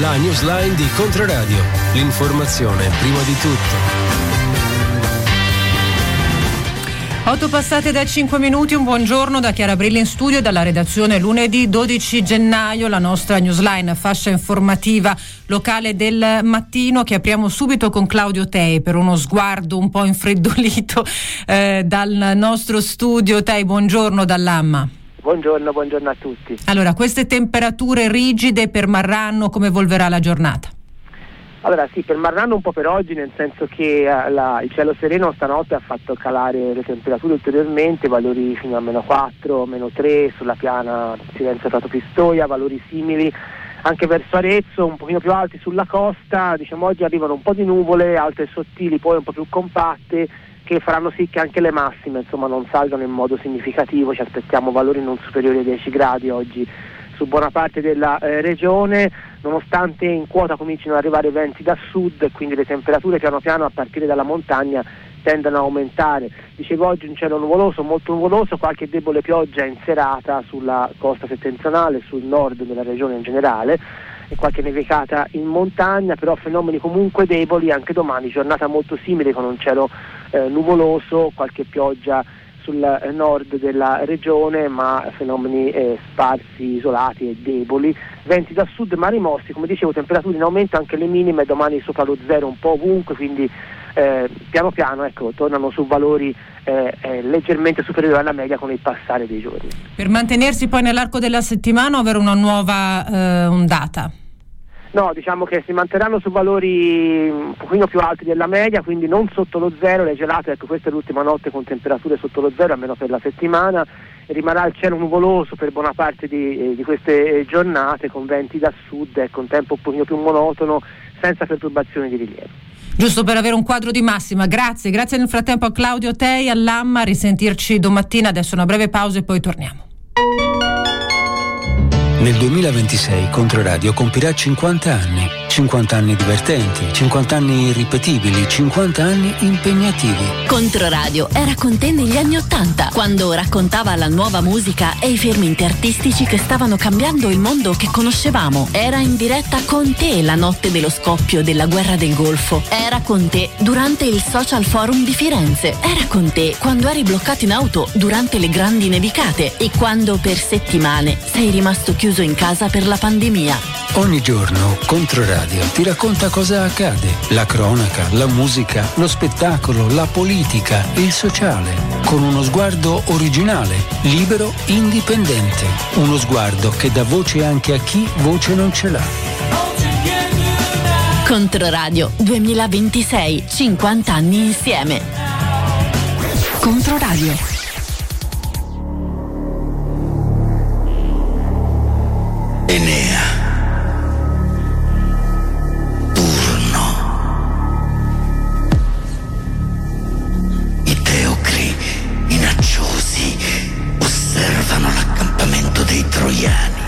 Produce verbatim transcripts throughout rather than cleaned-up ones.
La newsline di Controradio. L'informazione prima di tutto. Otto passate da cinque minuti, un buongiorno da Chiara Brilli in studio, dalla redazione. Lunedì dodici gennaio, la nostra newsline, fascia informativa locale del mattino, che apriamo subito con Claudio Tei per uno sguardo un po' infreddolito eh, dal nostro studio. Tei, buongiorno dall'Amma. Buongiorno, buongiorno a tutti. Allora, queste temperature rigide permarranno, come evolverà la giornata? Allora sì, permarranno un po' per oggi, nel senso che uh, la, il cielo sereno stanotte ha fatto calare le temperature ulteriormente, valori fino a meno quattro, meno tre, sulla piana Silenzio Prato Pistoia, valori simili anche verso Arezzo, un pochino più alti sulla costa. Diciamo oggi arrivano un po' di nuvole, altre sottili, poi un po' più compatte, che faranno sì che anche le massime insomma non salgano in modo significativo. Ci aspettiamo valori non superiori ai dieci gradi oggi su buona parte della eh, regione, nonostante in quota cominciano ad arrivare venti da sud e quindi le temperature piano piano a partire dalla montagna tendono a aumentare. Dicevo, oggi un cielo nuvoloso, molto nuvoloso, qualche debole pioggia in serata sulla costa settentrionale, sul nord della regione in generale, e qualche nevicata in montagna, però fenomeni comunque deboli anche domani, giornata molto simile con un cielo eh, nuvoloso, qualche pioggia sul nord della regione, ma fenomeni eh, sparsi, isolati e deboli, venti da sud ma rimossi, come dicevo, temperature in aumento, anche le minime domani sopra lo zero un po' ovunque, quindi eh, piano piano ecco, tornano su valori eh, eh, leggermente superiori alla media con il passare dei giorni. Per mantenersi poi nell'arco della settimana o avere una nuova eh, ondata? No, diciamo che si manterranno su valori un pochino più alti della media, quindi non sotto lo zero, le gelate, ecco, questa è l'ultima notte con temperature sotto lo zero, almeno per la settimana, e rimarrà il cielo nuvoloso per buona parte di, eh, di queste giornate, con venti da sud, ecco, un tempo un pochino più monotono, senza perturbazioni di rilievo. Giusto per avere un quadro di massima. Grazie, grazie nel frattempo a Claudio Tei, all'Amma, risentirci domattina, adesso una breve pausa e poi torniamo. Nel duemilaventisei Controradio compirà cinquanta anni, cinquanta anni divertenti, cinquanta anni irripetibili, cinquanta anni impegnativi. Controradio era con te negli anni ottanta, quando raccontava la nuova musica e i fermenti artistici che stavano cambiando il mondo che conoscevamo. Era in diretta con te la notte dello scoppio della guerra del Golfo. Era con te durante il Social Forum di Firenze. Era con te quando eri bloccato in auto durante le grandi nevicate e quando per settimane sei rimasto chiuso in casa per la pandemia. Ogni giorno Controradio ti racconta cosa accade, la cronaca, la musica, lo spettacolo, la politica, il sociale, con uno sguardo originale, libero, indipendente, uno sguardo che dà voce anche a chi voce non ce l'ha. Controradio duemilaventisei, cinquanta anni insieme. Controradio. Enea, Turno, i teocri minacciosi osservano l'accampamento dei troiani.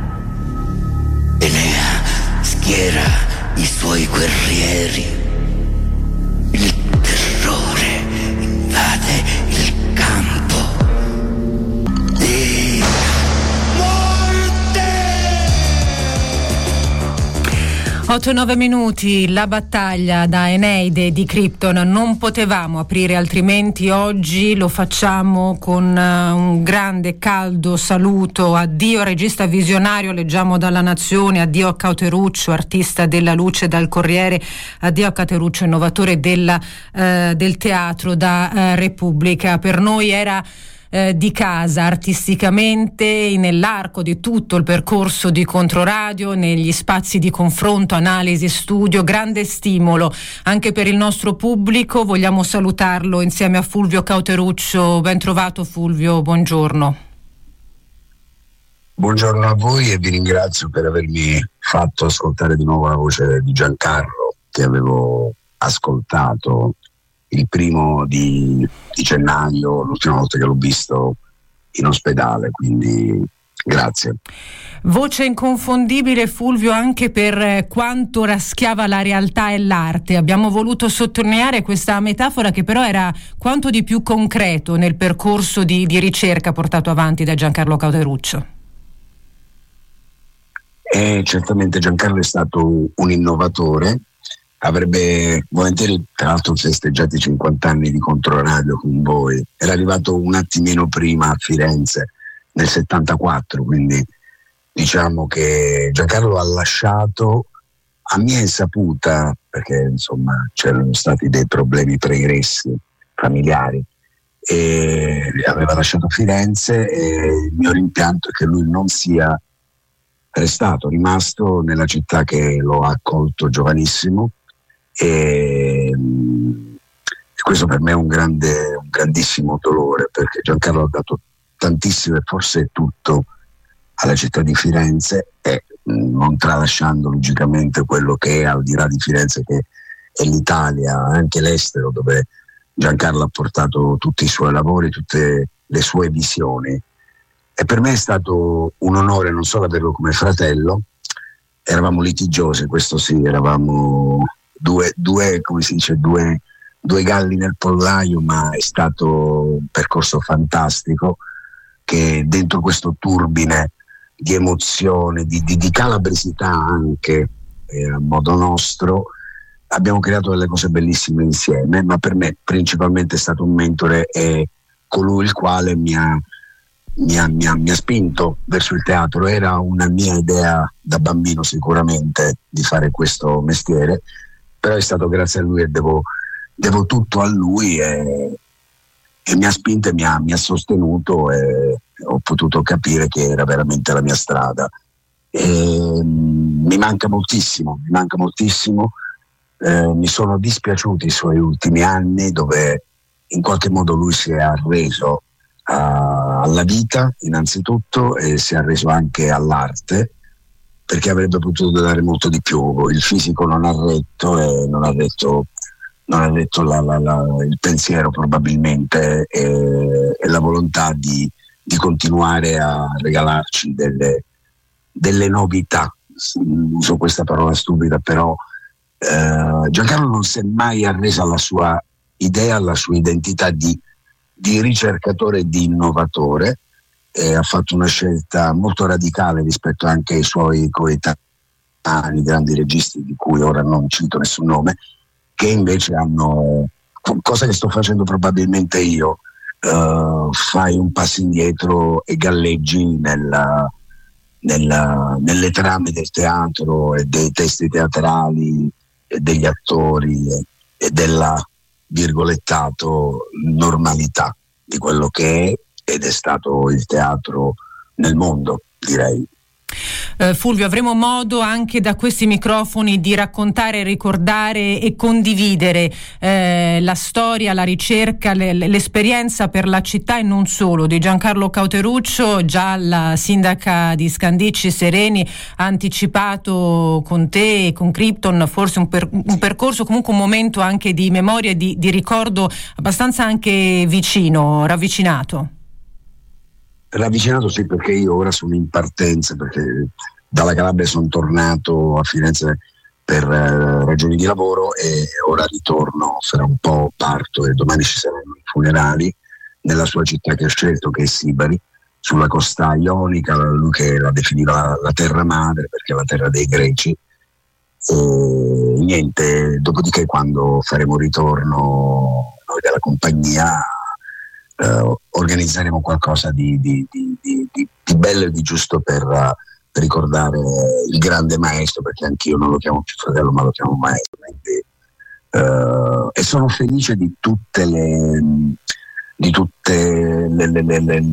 Enea schiera i suoi guerrieri. Il terrore invade il campo. E otto e nove minuti, la battaglia da Eneide di Krypton. Non potevamo aprire altrimenti oggi, lo facciamo con uh, un grande caldo saluto. Addio regista visionario, leggiamo dalla Nazione, addio a Cauteruccio, artista della luce dal Corriere, addio a Cauteruccio, innovatore della, uh, del teatro da uh, Repubblica. Per noi era Eh, di casa artisticamente nell'arco di tutto il percorso di Controradio, negli spazi di confronto, analisi, studio, grande stimolo anche per il nostro pubblico. Vogliamo salutarlo insieme a Fulvio Cauteruccio. Ben trovato Fulvio, buongiorno. Buongiorno a voi e vi ringrazio per avermi fatto ascoltare di nuovo la voce di Giancarlo, che avevo ascoltato il primo di, di gennaio, l'ultima volta che l'ho visto in ospedale, quindi grazie. Voce inconfondibile Fulvio anche per quanto raschiava la realtà e l'arte. Abbiamo voluto sottolineare questa metafora che però era quanto di più concreto nel percorso di, di ricerca portato avanti da Giancarlo Cauteruccio. E certamente Giancarlo è stato un innovatore, avrebbe volentieri tra l'altro festeggiato i cinquanta anni di Controradio con voi, era arrivato un attimino prima a Firenze nel settantaquattro, quindi diciamo che Giancarlo ha lasciato, a mia insaputa, perché insomma c'erano stati dei problemi pregressi familiari, e aveva lasciato Firenze, e il mio rimpianto è che lui non sia restato, rimasto nella città che lo ha accolto giovanissimo, e questo per me è un grande, un grandissimo dolore, perché Giancarlo ha dato tantissimo e forse tutto alla città di Firenze, e non tralasciando logicamente quello che è al di là di Firenze, che è l'Italia, anche l'estero, dove Giancarlo ha portato tutti i suoi lavori, tutte le sue visioni. E per me è stato un onore non solo averlo come fratello, eravamo litigiosi, questo sì, eravamo due, due come si dice, due, due galli nel pollaio, ma è stato un percorso fantastico, che dentro questo turbine di emozione, di, di, di calabresità anche, eh, a modo nostro, abbiamo creato delle cose bellissime insieme, ma per me principalmente è stato un mentore e colui il quale mi ha Mi ha, mi, ha, mi ha spinto verso il teatro. Era una mia idea da bambino sicuramente di fare questo mestiere, però è stato grazie a lui e devo, devo tutto a lui, e, e mi ha spinto e mi ha, mi ha sostenuto, e ho potuto capire che era veramente la mia strada. E, mi manca moltissimo, mi manca moltissimo, eh, mi sono dispiaciuti i suoi ultimi anni, dove in qualche modo lui si è arreso alla vita innanzitutto, e si è arreso anche all'arte, perché avrebbe potuto dare molto di più. Il fisico non ha retto, e non ha retto, non ha retto la, la, la, il pensiero probabilmente, e, e la volontà di, di continuare a regalarci delle, delle novità. Uso questa parola stupida, però eh, Giancarlo non si è mai arreso alla sua idea, alla sua identità di di ricercatore e di innovatore, e ha fatto una scelta molto radicale rispetto anche ai suoi coetanei, grandi registi di cui ora non cito nessun nome, che invece hanno, cosa che sto facendo probabilmente io, uh, fai un passo indietro e galleggi nella, nella, nelle trame del teatro e dei testi teatrali e degli attori e, e della virgolettato normalità di quello che è ed è stato il teatro nel mondo, direi. Uh, Fulvio, avremo modo anche da questi microfoni di raccontare, ricordare e condividere eh, la storia, la ricerca, le, l'esperienza per la città e non solo di Giancarlo Cauteruccio. Già la sindaca di Scandicci, Sereni, ha anticipato con te e con Krypton forse un, per, un percorso, comunque un momento anche di memoria e di, di ricordo abbastanza anche vicino, ravvicinato. Ravvicinato sì, perché io ora sono in partenza, perché dalla Calabria sono tornato a Firenze per eh, ragioni di lavoro, e ora ritorno, fra un po' parto e domani ci saranno i funerali nella sua città che ha scelto, che è Sibari, sulla costa ionica, lui che la definiva la, la terra madre perché è la terra dei greci. E niente, dopodiché quando faremo ritorno noi della compagnia Uh, organizzeremo qualcosa di, di, di, di, di, di bello e di giusto per, uh, per ricordare il grande maestro, perché anch'io non lo chiamo più fratello ma lo chiamo maestro, quindi, uh, e sono felice di tutte le di tutte le, le, le, le,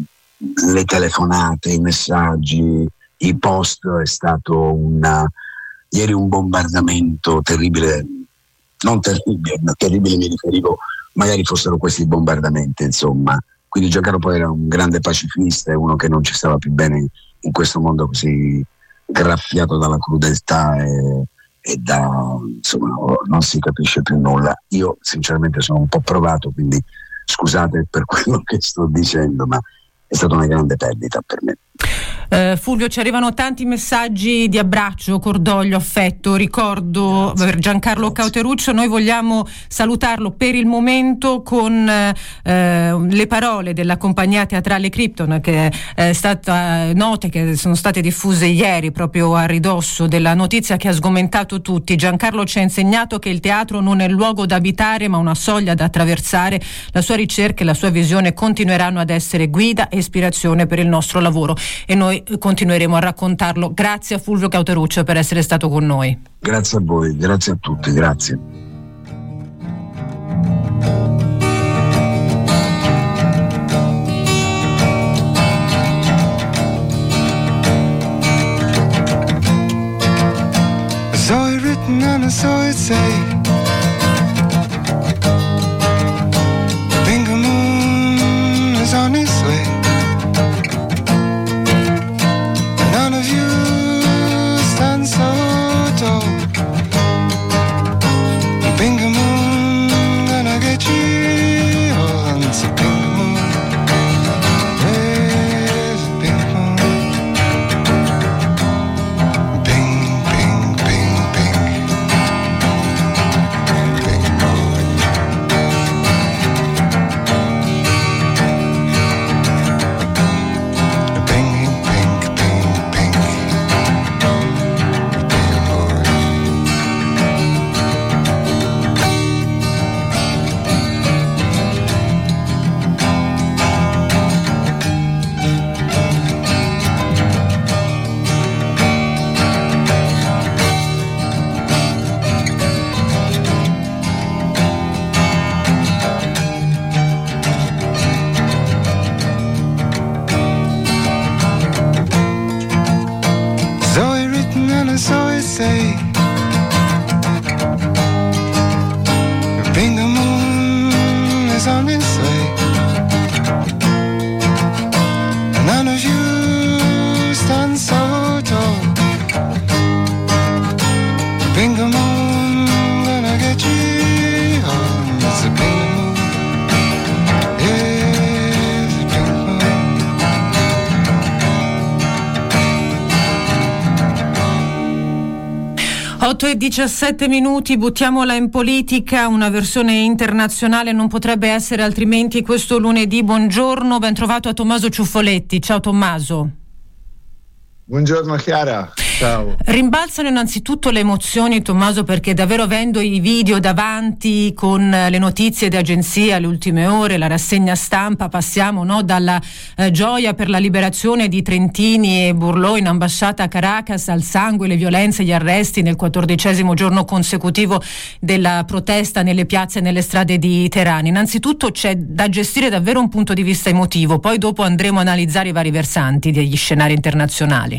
le telefonate, i messaggi, i post. È stato una, ieri un bombardamento terribile, non terribile, ma terribile mi riferivo, magari fossero questi bombardamenti, insomma. Quindi Giancarlo poi era un grande pacifista, e uno che non ci stava più bene in questo mondo così graffiato dalla crudeltà e, e da, insomma, non si capisce più nulla. Io sinceramente sono un po' provato, quindi scusate per quello che sto dicendo, ma è stata una grande perdita per me. Uh, Fulvio, ci arrivano tanti messaggi di abbraccio, cordoglio, affetto, ricordo per Giancarlo Cauteruccio. Noi vogliamo salutarlo per il momento con uh, le parole della compagnia teatrale Krypton, che è stata note, che sono state diffuse ieri proprio a ridosso della notizia che ha sgomentato tutti. Giancarlo ci ha insegnato che il teatro non è il luogo da abitare ma una soglia da attraversare. La sua ricerca e la sua visione continueranno ad essere guida e ispirazione per il nostro lavoro e noi continueremo a raccontarlo. Grazie a Fulvio Cauteruccio per essere stato con noi. Grazie a voi, grazie a tutti, grazie. I saw it written and I saw it say, Bingo Moon is on its way. None of you stand so tall. Bingo Moon, gonna get you all. It's a Bingo Moon. Where's the Bingo Moon? Bing, bing, bing, bing. Bingo Moon. Bing, bing, bing, bing. Bingo Moon. Saw it written and I saw it say, Bingo Moon is on its way. None of you stand so tall. Bingo Moon, gonna get you home. It's a Bingo Moon. Yeah, it's a Bingo Moon. otto e diciassette minuti, buttiamola in politica, una versione internazionale non potrebbe essere altrimenti questo lunedì. Buongiorno, ben trovato a Tommaso Ciuffoletti. Ciao Tommaso. Buongiorno Chiara, ciao. Rimbalzano innanzitutto le emozioni, Tommaso, perché davvero avendo i video davanti con le notizie di agenzia, le ultime ore, la rassegna stampa, passiamo no, dalla eh, gioia per la liberazione di Trentini e Burlò in ambasciata a Caracas al sangue, le violenze, gli arresti nel quattordicesimo giorno consecutivo della protesta nelle piazze e nelle strade di Teheran. Innanzitutto c'è da gestire davvero un punto di vista emotivo, poi dopo andremo a analizzare i vari versanti degli scenari internazionali.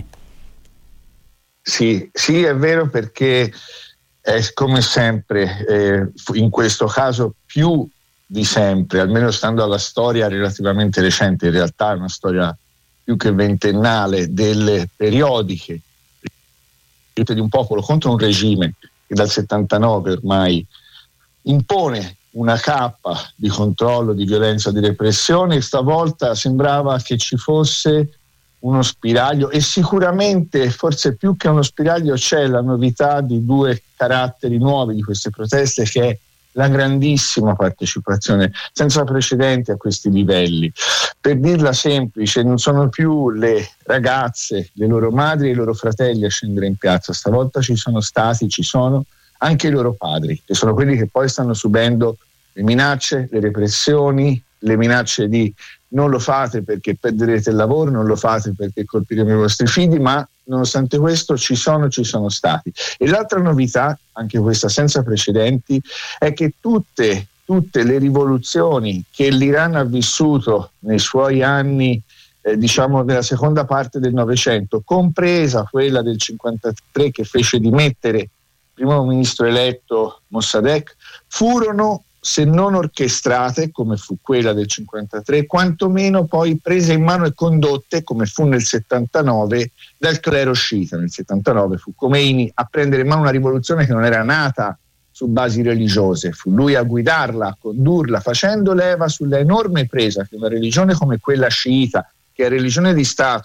Sì, sì, è vero, perché è come sempre, eh, in questo caso più di sempre, almeno stando alla storia relativamente recente, in realtà è una storia più che ventennale, delle periodiche di un popolo contro un regime che dal settantanove ormai impone una cappa di controllo, di violenza, di repressione, e stavolta sembrava che ci fosse uno spiraglio, e sicuramente forse più che uno spiraglio c'è la novità di due caratteri nuovi di queste proteste, che è la grandissima partecipazione senza precedenti a questi livelli. Per dirla semplice, non sono più le ragazze, le loro madri e i loro fratelli a scendere in piazza, stavolta ci sono stati, ci sono anche i loro padri, che sono quelli che poi stanno subendo le minacce, le repressioni, le minacce di non lo fate perché perderete il lavoro, non lo fate perché colpiremo i vostri figli, ma nonostante questo ci sono, ci sono stati. E l'altra novità, anche questa senza precedenti, è che tutte, tutte le rivoluzioni che l'Iran ha vissuto nei suoi anni, eh, diciamo nella seconda parte del Novecento, compresa quella del cinquantatré che fece dimettere il primo ministro eletto Mossadegh, furono, se non orchestrate come fu quella del cinquantatré, quantomeno poi prese in mano e condotte, come fu nel settantanove, dal clero sciita. Nel settantanove fu Khomeini a prendere in mano una rivoluzione che non era nata su basi religiose, fu lui a guidarla, a condurla, facendo leva sulla enorme presa che una religione come quella sciita, che è religione di Stato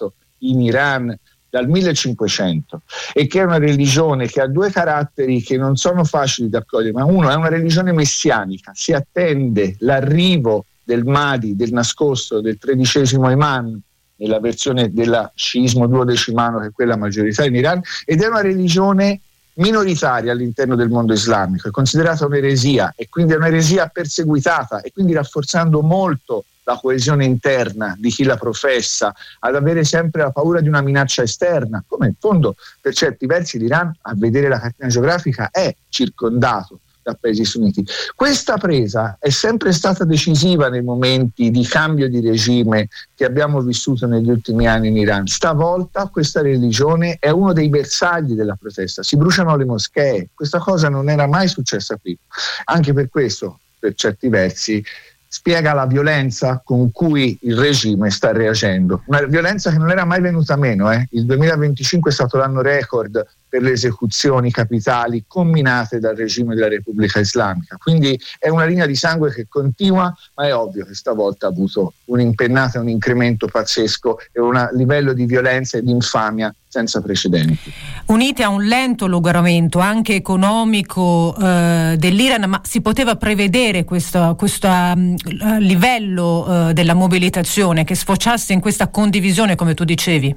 in Iran dal millecinquecento e che è una religione che ha due caratteri che non sono facili da cogliere, ma uno è una religione messianica, si attende l'arrivo del Mahdi, del nascosto, del tredicesimo imam, nella versione del sciismo duodecimano che è quella maggioritaria in Iran, ed è una religione minoritaria all'interno del mondo islamico, è considerata un'eresia e quindi è un'eresia perseguitata, e quindi rafforzando molto la coesione interna di chi la professa, ad avere sempre la paura di una minaccia esterna, come in fondo per certi versi l'Iran, a vedere la cartina geografica, è circondato da paesi sunniti. Questa presa è sempre stata decisiva nei momenti di cambio di regime che abbiamo vissuto negli ultimi anni in Iran. Stavolta questa religione è uno dei bersagli della protesta, si bruciano le moschee, questa cosa non era mai successa prima. Anche per questo, per certi versi, spiega la violenza con cui il regime sta reagendo, una violenza che non era mai venuta meno. Eh. Il duemilaventicinque è stato l'anno record per le esecuzioni capitali comminate dal regime della Repubblica Islamica, quindi è una linea di sangue che continua, ma è ovvio che stavolta ha avuto un'impennata, un incremento pazzesco e un livello di violenza e di infamia senza precedenti. Unite a un lento logoramento anche economico eh, dell'Iran, ma si poteva prevedere questo, questo uh, livello uh, della mobilitazione che sfociasse in questa condivisione, come tu dicevi?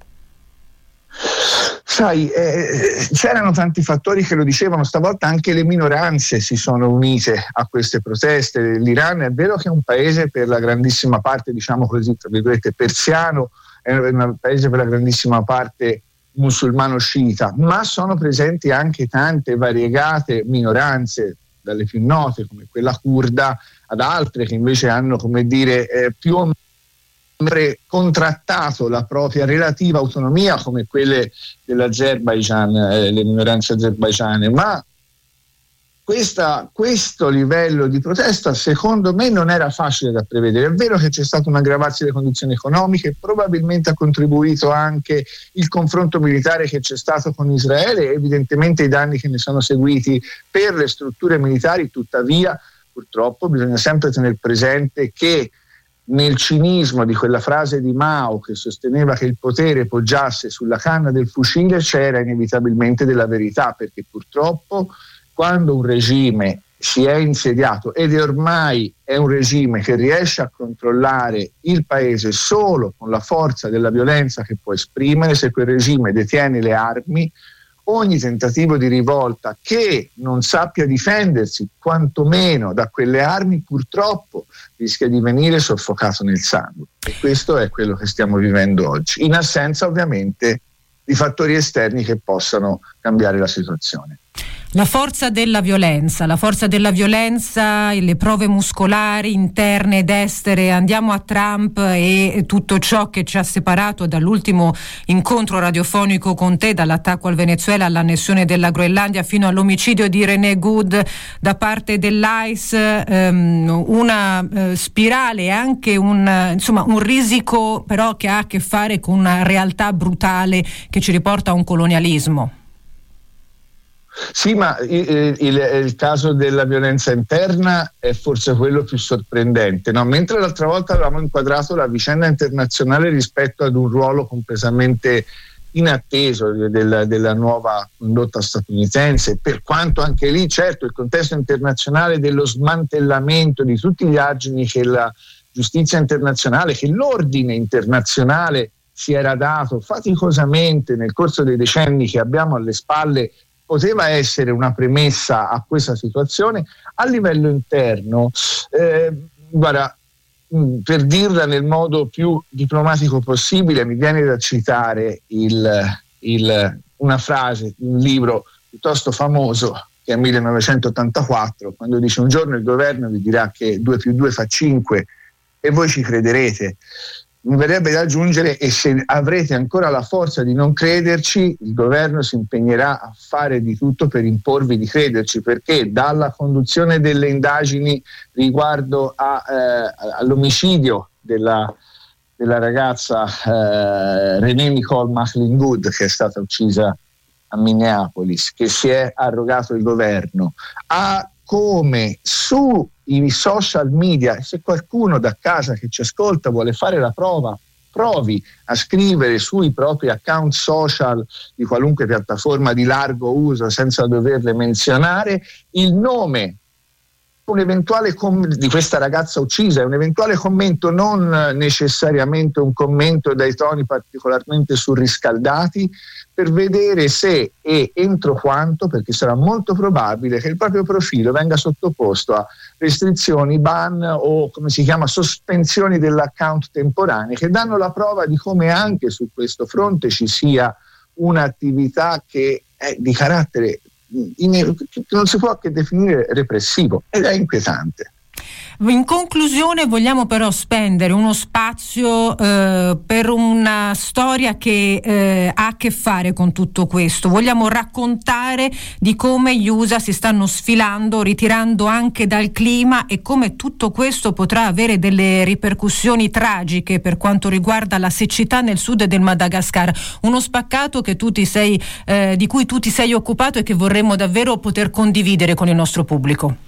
Sai, eh, c'erano tanti fattori che lo dicevano, stavolta anche le minoranze si sono unite a queste proteste. L'Iran è vero che è un paese per la grandissima parte, diciamo così, tra virgolette, persiano, è un paese per la grandissima parte musulmano sciita, ma sono presenti anche tante variegate minoranze, dalle più note come quella curda ad altre che invece hanno, come dire, eh, più o meno contrattato la propria relativa autonomia, come quelle dell'Azerbaijan, eh, le minoranze azerbaigiane, ma questa, questo livello di protesta secondo me non era facile da prevedere. È vero che c'è stato un aggravarsi delle condizioni economiche, probabilmente ha contribuito anche il confronto militare che c'è stato con Israele, evidentemente i danni che ne sono seguiti per le strutture militari. Tuttavia purtroppo bisogna sempre tenere presente che nel cinismo di quella frase di Mao che sosteneva che il potere poggiasse sulla canna del fucile c'era inevitabilmente della verità, perché purtroppo quando un regime si è insediato ed è ormai è un regime che riesce a controllare il paese solo con la forza della violenza che può esprimere, se quel regime detiene le armi, ogni tentativo di rivolta che non sappia difendersi quantomeno da quelle armi purtroppo rischia di venire soffocato nel sangue, e questo è quello che stiamo vivendo oggi, in assenza ovviamente di fattori esterni che possano cambiare la situazione. La forza della violenza, la forza della violenza, le prove muscolari interne ed estere. Andiamo a Trump e tutto ciò che ci ha separato dall'ultimo incontro radiofonico con te, dall'attacco al Venezuela, all'annessione della Groenlandia, fino all'omicidio di René Good da parte dell'I C E, ehm, una eh, spirale e anche un, insomma, un risico però che ha a che fare con una realtà brutale che ci riporta a un colonialismo. Sì, ma il, il, il caso della violenza interna è forse quello più sorprendente, no? Mentre l'altra volta avevamo inquadrato la vicenda internazionale rispetto ad un ruolo completamente inatteso della, della nuova condotta statunitense, per quanto anche lì certo il contesto internazionale dello smantellamento di tutti gli argini che la giustizia internazionale, che l'ordine internazionale si era dato faticosamente nel corso dei decenni che abbiamo alle spalle, poteva essere una premessa a questa situazione. A livello interno, eh, guarda, per dirla nel modo più diplomatico possibile, mi viene da citare il, il, una frase di un libro piuttosto famoso che è millenovecentottantaquattro, quando dice: un giorno il governo vi dirà che due più due fa cinque e voi ci crederete. Mi verrebbe da aggiungere: e se avrete ancora la forza di non crederci, il governo si impegnerà a fare di tutto per imporvi di crederci, perché dalla conduzione delle indagini riguardo a, eh, all'omicidio della, della ragazza eh, René Nicole McLean Good, che è stata uccisa a Minneapolis, che si è arrogato il governo, a come sui social media, se qualcuno da casa che ci ascolta vuole fare la prova, provi a scrivere sui propri account social di qualunque piattaforma di largo uso senza doverle menzionare il nome un eventuale com- di questa ragazza uccisa, è un eventuale commento, non necessariamente un commento dai toni particolarmente surriscaldati, per vedere se e entro quanto, perché sarà molto probabile che il proprio profilo venga sottoposto a restrizioni, ban o come si chiama sospensioni dell'account temporanee, che danno la prova di come anche su questo fronte ci sia un'attività che è di carattere In, non si può che definire repressivo ed è inquietante. In conclusione vogliamo però spendere uno spazio eh, per una storia che eh, ha a che fare con tutto questo. Vogliamo raccontare di come gli U S A si stanno sfilando, ritirando anche dal clima e come tutto questo potrà avere delle ripercussioni tragiche per quanto riguarda la siccità nel sud del Madagascar. Uno spaccato che tu ti sei, eh, di cui tu ti sei occupato e che vorremmo davvero poter condividere con il nostro pubblico.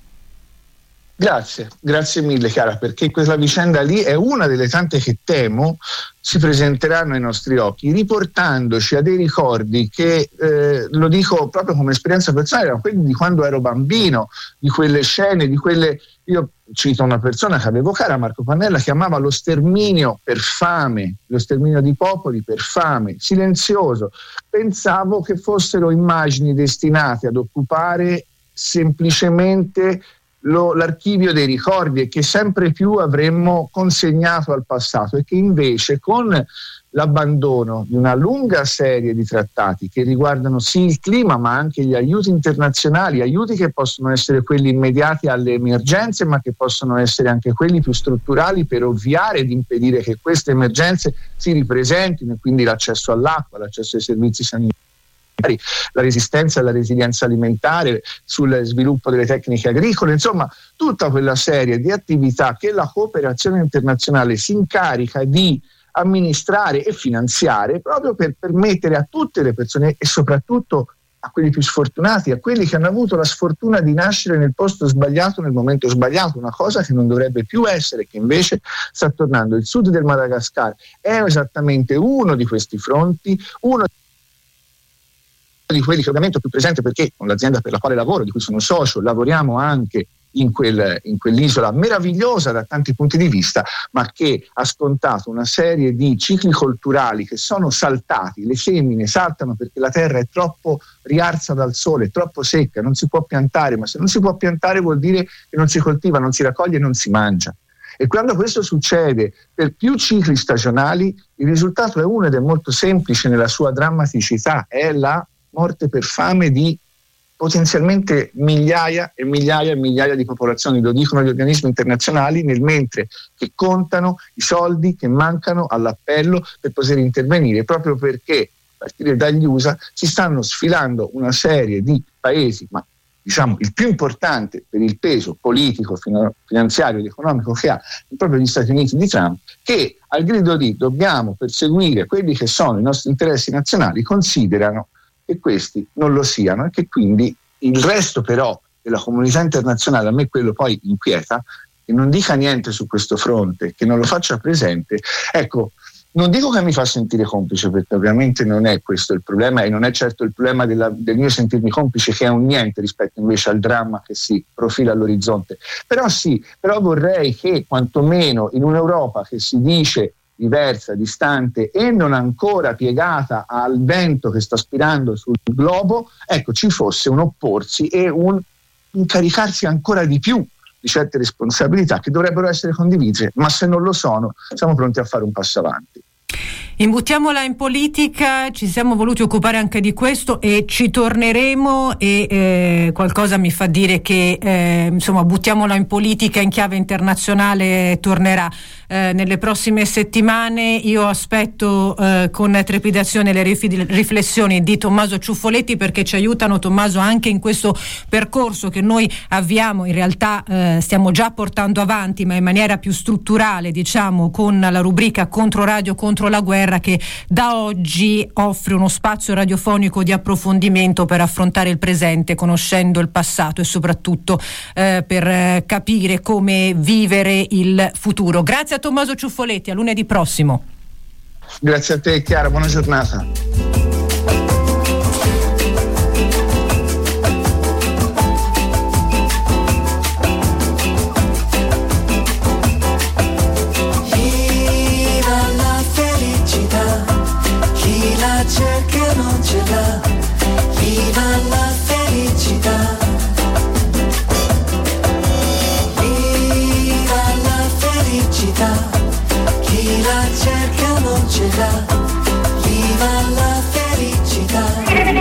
Grazie, grazie mille Chiara, perché quella vicenda lì è una delle tante che temo si presenteranno ai nostri occhi, riportandoci a dei ricordi che, eh, lo dico proprio come esperienza personale, erano quelli di quando ero bambino, di quelle scene, di quelle... Io cito una persona che avevo cara, Marco Pannella, che chiamava lo sterminio per fame, lo sterminio di popoli per fame, silenzioso. Pensavo che fossero immagini destinate ad occupare semplicemente Lo, l'archivio dei ricordi e che sempre più avremmo consegnato al passato, e che invece con l'abbandono di una lunga serie di trattati che riguardano sì il clima ma anche gli aiuti internazionali, aiuti che possono essere quelli immediati alle emergenze ma che possono essere anche quelli più strutturali per ovviare ed impedire che queste emergenze si ripresentino, e quindi l'accesso all'acqua, l'accesso ai servizi sanitari, la resistenza e la resilienza alimentare, sul sviluppo delle tecniche agricole, insomma tutta quella serie di attività che la cooperazione internazionale si incarica di amministrare e finanziare proprio per permettere a tutte le persone e soprattutto a quelli più sfortunati, a quelli che hanno avuto la sfortuna di nascere nel posto sbagliato nel momento sbagliato, una cosa che non dovrebbe più essere, che invece sta tornando. Il sud del Madagascar è esattamente uno di questi fronti, uno di quelli che ovviamente ho più presente perché con l'azienda per la quale lavoro, di cui sono socio, lavoriamo anche in, quel, in quell'isola meravigliosa da tanti punti di vista, ma che ha scontato una serie di cicli culturali che sono saltati. Le femmine saltano perché la terra è troppo riarsa dal sole, è troppo secca, non si può piantare, ma se non si può piantare vuol dire che non si coltiva, non si raccoglie, non si mangia. E quando questo succede per più cicli stagionali, il risultato è uno ed è molto semplice nella sua drammaticità, è la morte per fame di potenzialmente migliaia e migliaia e migliaia di popolazioni, lo dicono gli organismi internazionali, nel mentre che contano i soldi che mancano all'appello per poter intervenire, proprio perché a partire dagli U S A si stanno sfilando una serie di paesi, ma diciamo il più importante per il peso politico, finanziario ed economico che ha proprio gli Stati Uniti di Trump, che al grido di dobbiamo perseguire quelli che sono i nostri interessi nazionali considerano che questi non lo siano, e che quindi il resto però della comunità internazionale, a me quello poi inquieta, che non dica niente su questo fronte, che non lo faccia presente. Ecco, non dico che mi fa sentire complice, perché ovviamente non è questo il problema, e non è certo il problema della, del mio sentirmi complice, che è un niente rispetto invece al dramma che si profila all'orizzonte. Però sì, però vorrei che quantomeno in un'Europa che si dice diversa, distante e non ancora piegata al vento che sta spirando sul globo, ecco, ci fosse un opporsi e un incaricarsi ancora di più di certe responsabilità che dovrebbero essere condivise, ma se non lo sono siamo pronti a fare un passo avanti. Imbuttiamola in politica, ci siamo voluti occupare anche di questo e ci torneremo, e eh, qualcosa mi fa dire che eh, insomma buttiamola in politica in chiave internazionale tornerà eh, nelle prossime settimane. Io aspetto eh, con trepidazione le rif- riflessioni di Tommaso Ciuffoletti, perché ci aiutano, Tommaso, anche in questo percorso che noi avviamo, in realtà eh, stiamo già portando avanti, ma in maniera più strutturale, diciamo, con la rubrica Controradio contro la guerra, che da oggi offre uno spazio radiofonico di approfondimento per affrontare il presente, conoscendo il passato e soprattutto eh, per eh, capire come vivere il futuro. Grazie a Tommaso Ciuffoletti, a lunedì prossimo. Grazie a te Chiara, buona giornata. Viva la felicità, chi la cerca non ce l'ha. Viva la felicità. Viva la felicità, chi la cerca non ce l'ha. Viva la felicità.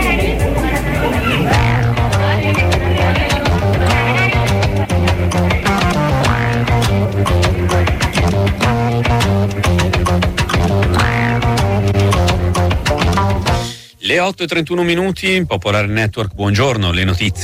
Le otto e trentuno minuti, Popolare Network, buongiorno, le notizie.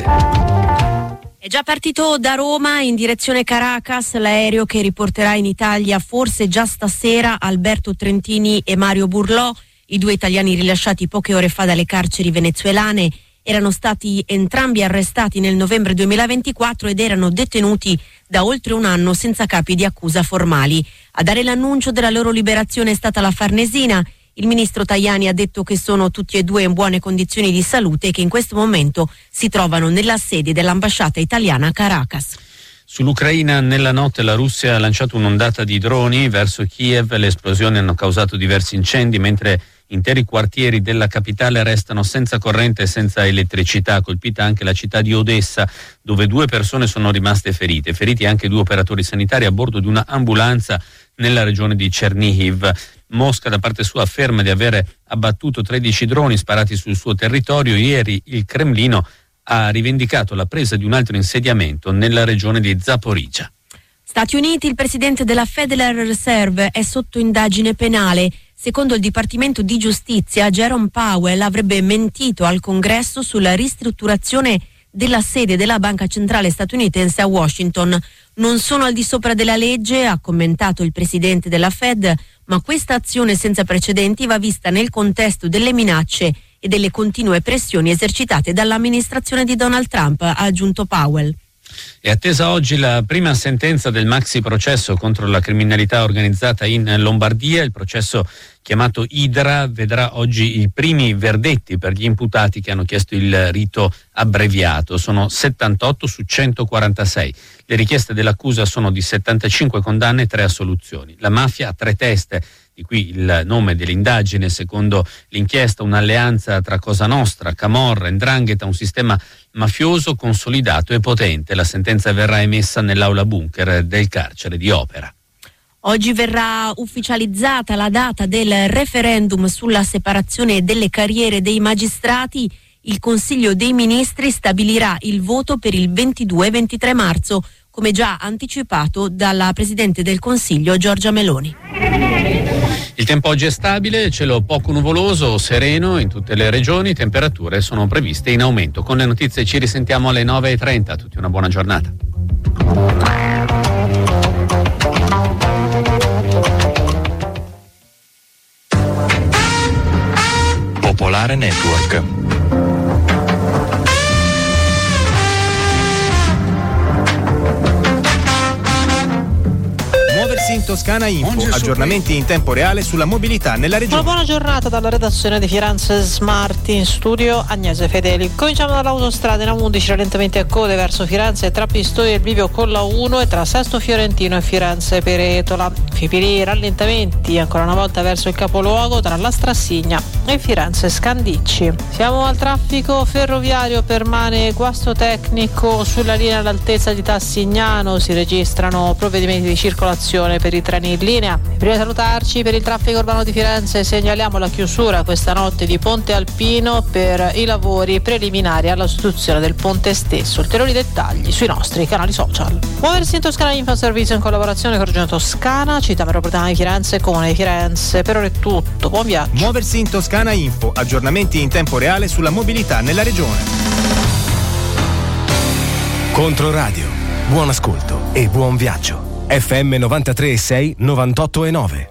È già partito da Roma in direzione Caracas l'aereo che riporterà in Italia forse già stasera Alberto Trentini e Mario Burlò, i due italiani rilasciati poche ore fa dalle carceri venezuelane. Erano stati entrambi arrestati nel novembre duemilaventiquattro ed erano detenuti da oltre un anno senza capi di accusa formali. A dare l'annuncio della loro liberazione è stata la Farnesina. Il ministro Tajani ha detto che sono tutti e due in buone condizioni di salute e che in questo momento si trovano nella sede dell'ambasciata italiana a Caracas. Sull'Ucraina nella notte la Russia ha lanciato un'ondata di droni verso Kiev, le esplosioni hanno causato diversi incendi mentre interi quartieri della capitale restano senza corrente e senza elettricità, colpita anche la città di Odessa dove due persone sono rimaste ferite, feriti anche due operatori sanitari a bordo di una ambulanza nella regione di Chernihiv. Mosca da parte sua afferma di avere abbattuto tredici droni sparati sul suo territorio. Ieri il Cremlino ha rivendicato la presa di un altro insediamento nella regione di Zaporizhzhia. Stati Uniti, il presidente della Federal Reserve è sotto indagine penale. Secondo il Dipartimento di Giustizia, Jerome Powell avrebbe mentito al Congresso sulla ristrutturazione della sede della Banca Centrale statunitense a Washington. Non sono al di sopra della legge, ha commentato il presidente della Fed, ma questa azione senza precedenti va vista nel contesto delle minacce e delle continue pressioni esercitate dall'amministrazione di Donald Trump, ha aggiunto Powell. È attesa oggi la prima sentenza del maxi processo contro la criminalità organizzata in Lombardia. Il processo chiamato Idra vedrà oggi i primi verdetti per gli imputati che hanno chiesto il rito abbreviato. Sono settantotto su centoquarantasei. Le richieste dell'accusa sono di settantacinque condanne e tre assoluzioni. La mafia ha tre teste, di qui il nome dell'indagine. Secondo l'inchiesta un'alleanza tra Cosa Nostra, Camorra, 'Ndrangheta, un sistema mafioso consolidato e potente. La sentenza verrà emessa nell'aula bunker del carcere di Opera. Oggi verrà ufficializzata la data del referendum sulla separazione delle carriere dei magistrati. Il Consiglio dei Ministri stabilirà il voto per il ventidue e ventitré marzo, come già anticipato dalla Presidente del Consiglio Giorgia Meloni. Il tempo oggi è stabile, cielo poco nuvoloso, sereno in tutte le regioni, temperature sono previste in aumento. Con le notizie ci risentiamo alle nove e trenta, a tutti una buona giornata. Popolare Network. In Toscana Info, aggiornamenti in tempo reale sulla mobilità nella regione. Una buona giornata dalla redazione di Firenze Smart, in studio Agnese Fedeli. Cominciamo dall'autostrada in A undici, rallentamenti a code verso Firenze tra Pistoia e il bivio con la uno e tra Sesto Fiorentino e Firenze Peretola. Fipili, rallentamenti ancora una volta verso il capoluogo tra la Strassigna e Firenze Scandicci. Siamo al traffico ferroviario, permane guasto tecnico sulla linea all'altezza di Tassignano, si registrano provvedimenti di circolazione per i treni in linea. Prima di salutarci, per il traffico urbano di Firenze segnaliamo la chiusura questa notte di Ponte Alpino per i lavori preliminari alla sostituzione del ponte stesso. Ulteriori dettagli sui nostri canali social. Muoversi in Toscana Info, servizio in collaborazione con Regione Toscana, città metropolitana di Firenze, Comune di Firenze. Per ora è tutto, buon viaggio. Muoversi in Toscana Info, aggiornamenti in tempo reale sulla mobilità nella regione. Controradio, buon ascolto e buon viaggio. F M novantatré e sei, novantotto e nove.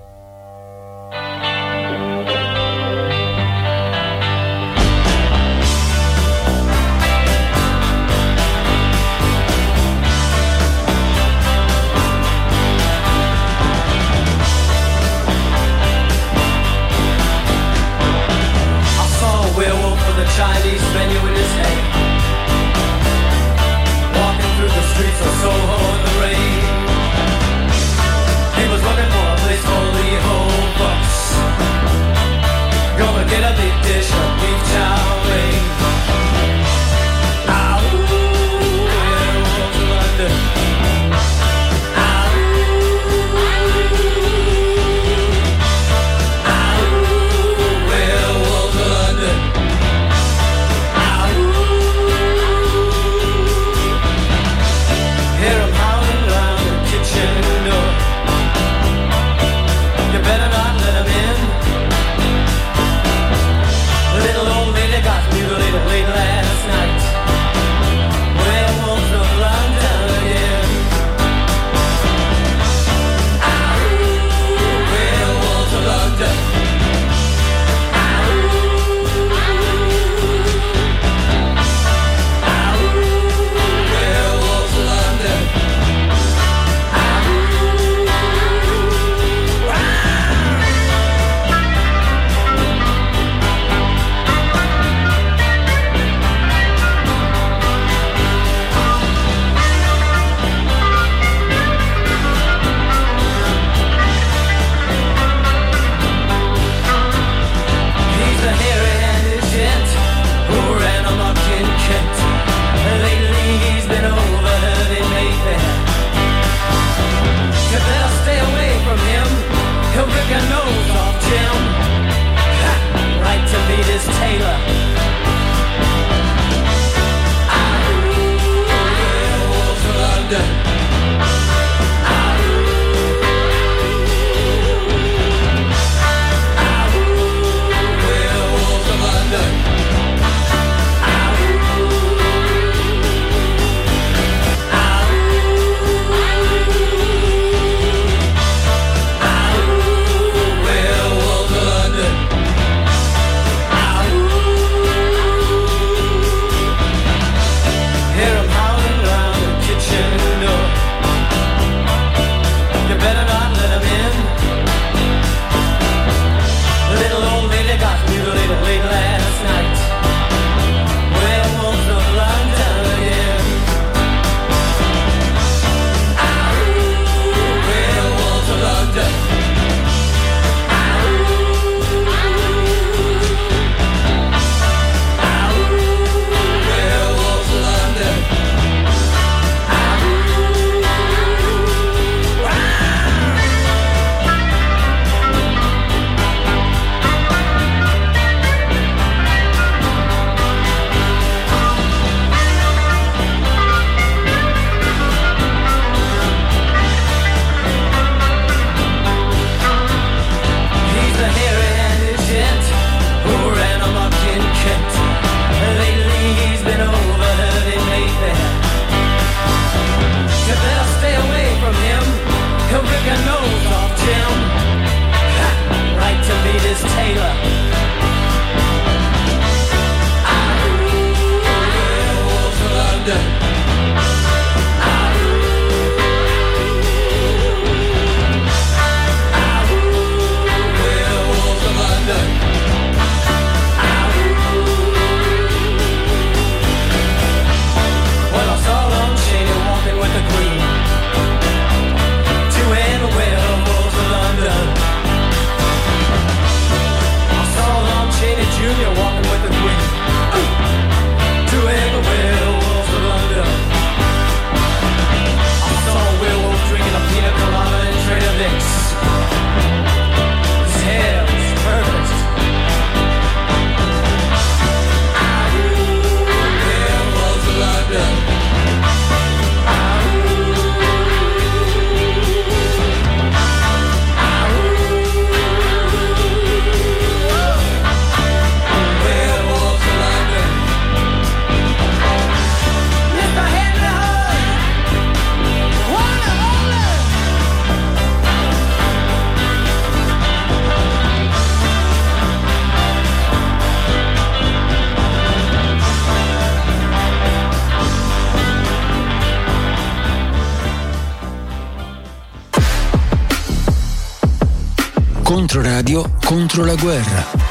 Controradio contro la guerra.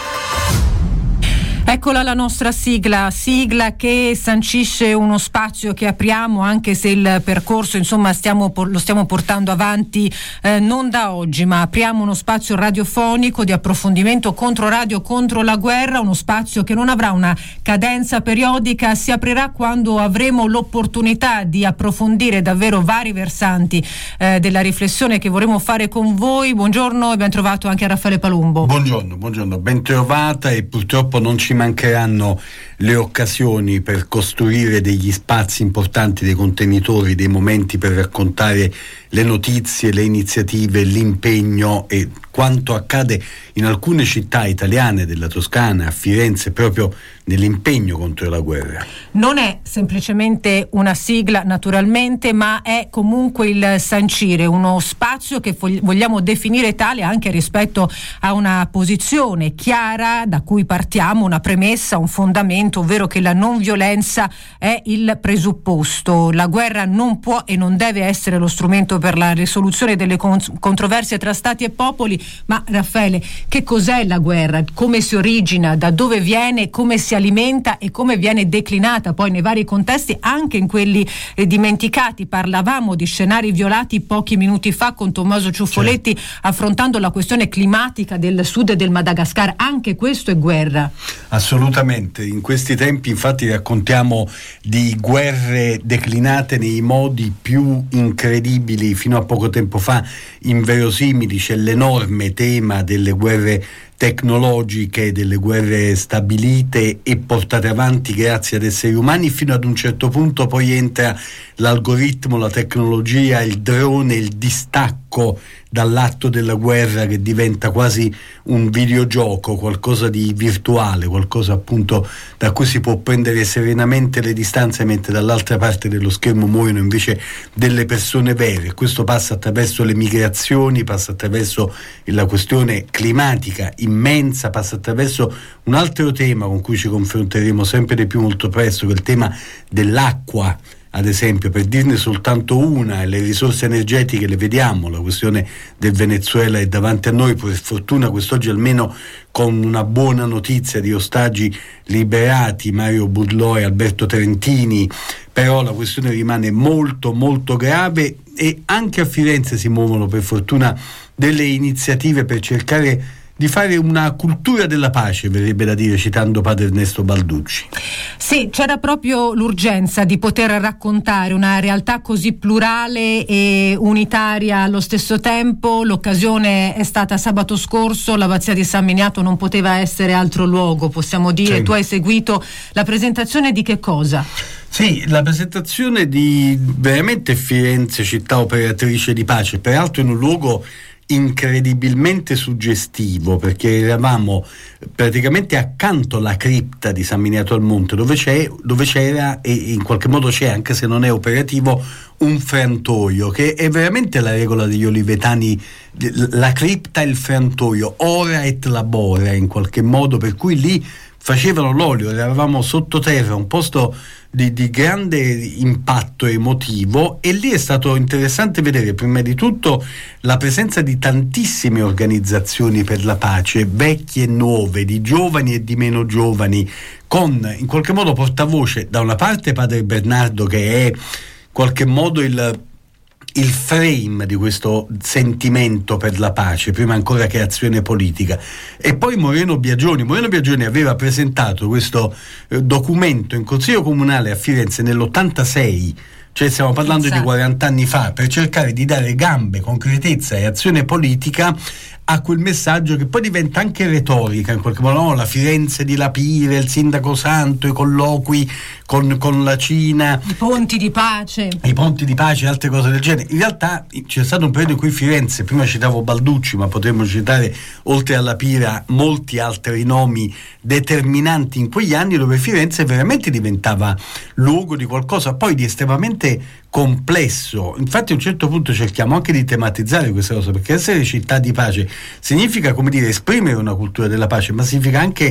Eccola la nostra sigla, sigla che sancisce uno spazio che apriamo, anche se il percorso insomma stiamo, lo stiamo portando avanti eh, non da oggi, ma apriamo uno spazio radiofonico di approfondimento contro radio, contro la guerra, uno spazio che non avrà una cadenza periodica, si aprirà quando avremo l'opportunità di approfondire davvero vari versanti eh, della riflessione che vorremmo fare con voi. Buongiorno e ben trovato anche a Raffaele Palumbo. Buongiorno, buongiorno, ben trovata, e purtroppo non ci mancheranno le occasioni per costruire degli spazi importanti, dei contenitori, dei momenti per raccontare le notizie, le iniziative, l'impegno e quanto accade in alcune città italiane, della Toscana, a Firenze, proprio nell'impegno contro la guerra. Non è semplicemente una sigla, naturalmente, ma è comunque il sancire uno spazio che vogliamo definire tale anche rispetto a una posizione chiara da cui partiamo, una premessa, un fondamento, ovvero che la non violenza è il presupposto. La guerra non può e non deve essere lo strumento per la risoluzione delle con- controversie tra stati e popoli. Ma Raffaele, che cos'è la guerra? Come si origina? Da dove viene? Come si alimenta e come viene declinata poi nei vari contesti, anche in quelli eh, dimenticati? Parlavamo di scenari violati pochi minuti fa con Tommaso Ciuffoletti, certo, affrontando la questione climatica del sud del Madagascar. Anche questo è guerra. Assolutamente, in questi tempi infatti raccontiamo di guerre declinate nei modi più incredibili. Fino a poco tempo fa, inverosimili, c'è l'enorme tema delle guerre tecnologiche, delle guerre stabilite e portate avanti grazie ad esseri umani. Fino ad un certo punto poi entra l'algoritmo, la tecnologia, il drone, il distacco dall'atto della guerra, che diventa quasi un videogioco, qualcosa di virtuale, qualcosa appunto da cui si può prendere serenamente le distanze, mentre dall'altra parte dello schermo muoiono invece delle persone vere. Questo passa attraverso le migrazioni, passa attraverso la questione climatica immensa, passa attraverso un altro tema con cui ci confronteremo sempre di più molto presto, che è il tema dell'acqua. Ad esempio, per dirne soltanto una, le risorse energetiche le vediamo, la questione del Venezuela è davanti a noi, per fortuna quest'oggi almeno con una buona notizia di ostaggi liberati, Mario Burlò e Alberto Trentini, però la questione rimane molto molto grave, e anche a Firenze si muovono per fortuna delle iniziative per cercare di fare una cultura della pace, verrebbe da dire, citando padre Ernesto Balducci. Sì, c'era proprio l'urgenza di poter raccontare una realtà così plurale e unitaria allo stesso tempo. L'occasione è stata sabato scorso, l'Abbazia di San Miniato non poteva essere altro luogo, possiamo dire. Sì. Tu hai seguito la presentazione di che cosa? Sì, la presentazione di veramente Firenze, città operatrice di pace, peraltro in un luogo incredibilmente suggestivo, perché eravamo praticamente accanto alla cripta di San Miniato al Monte, dove c'è dove c'era e in qualche modo c'è, anche se non è operativo, un frantoio, che è veramente la regola degli olivetani, la cripta e il frantoio, ora et labora in qualche modo, per cui lì facevano l'olio, eravamo sottoterra, un posto di, di grande impatto emotivo, e lì è stato interessante vedere prima di tutto la presenza di tantissime organizzazioni per la pace, vecchie e nuove, di giovani e di meno giovani, con in qualche modo portavoce da una parte padre Bernardo, che è in qualche modo il il frame di questo sentimento per la pace, prima ancora che azione politica, e poi Moreno Biagioni. Moreno Biagioni aveva presentato questo eh, documento in Consiglio Comunale a Firenze nell'ottantasei, cioè stiamo parlando esatto. di quaranta anni fa, per cercare di dare gambe, concretezza e azione politica a quel messaggio che poi diventa anche retorica in qualche modo, no? La Firenze di Lapire, il sindaco Santo, i colloqui con, con la Cina, i ponti di pace i ponti di pace e altre cose del genere. In realtà c'è stato un periodo in cui Firenze, prima citavo Balducci, ma potremmo citare oltre alla Pira molti altri nomi determinanti in quegli anni, dove Firenze veramente diventava luogo di qualcosa poi di estremamente complesso. Infatti a un certo punto cerchiamo anche di tematizzare questa cosa, perché essere città di pace significa, come dire, esprimere una cultura della pace, ma significa anche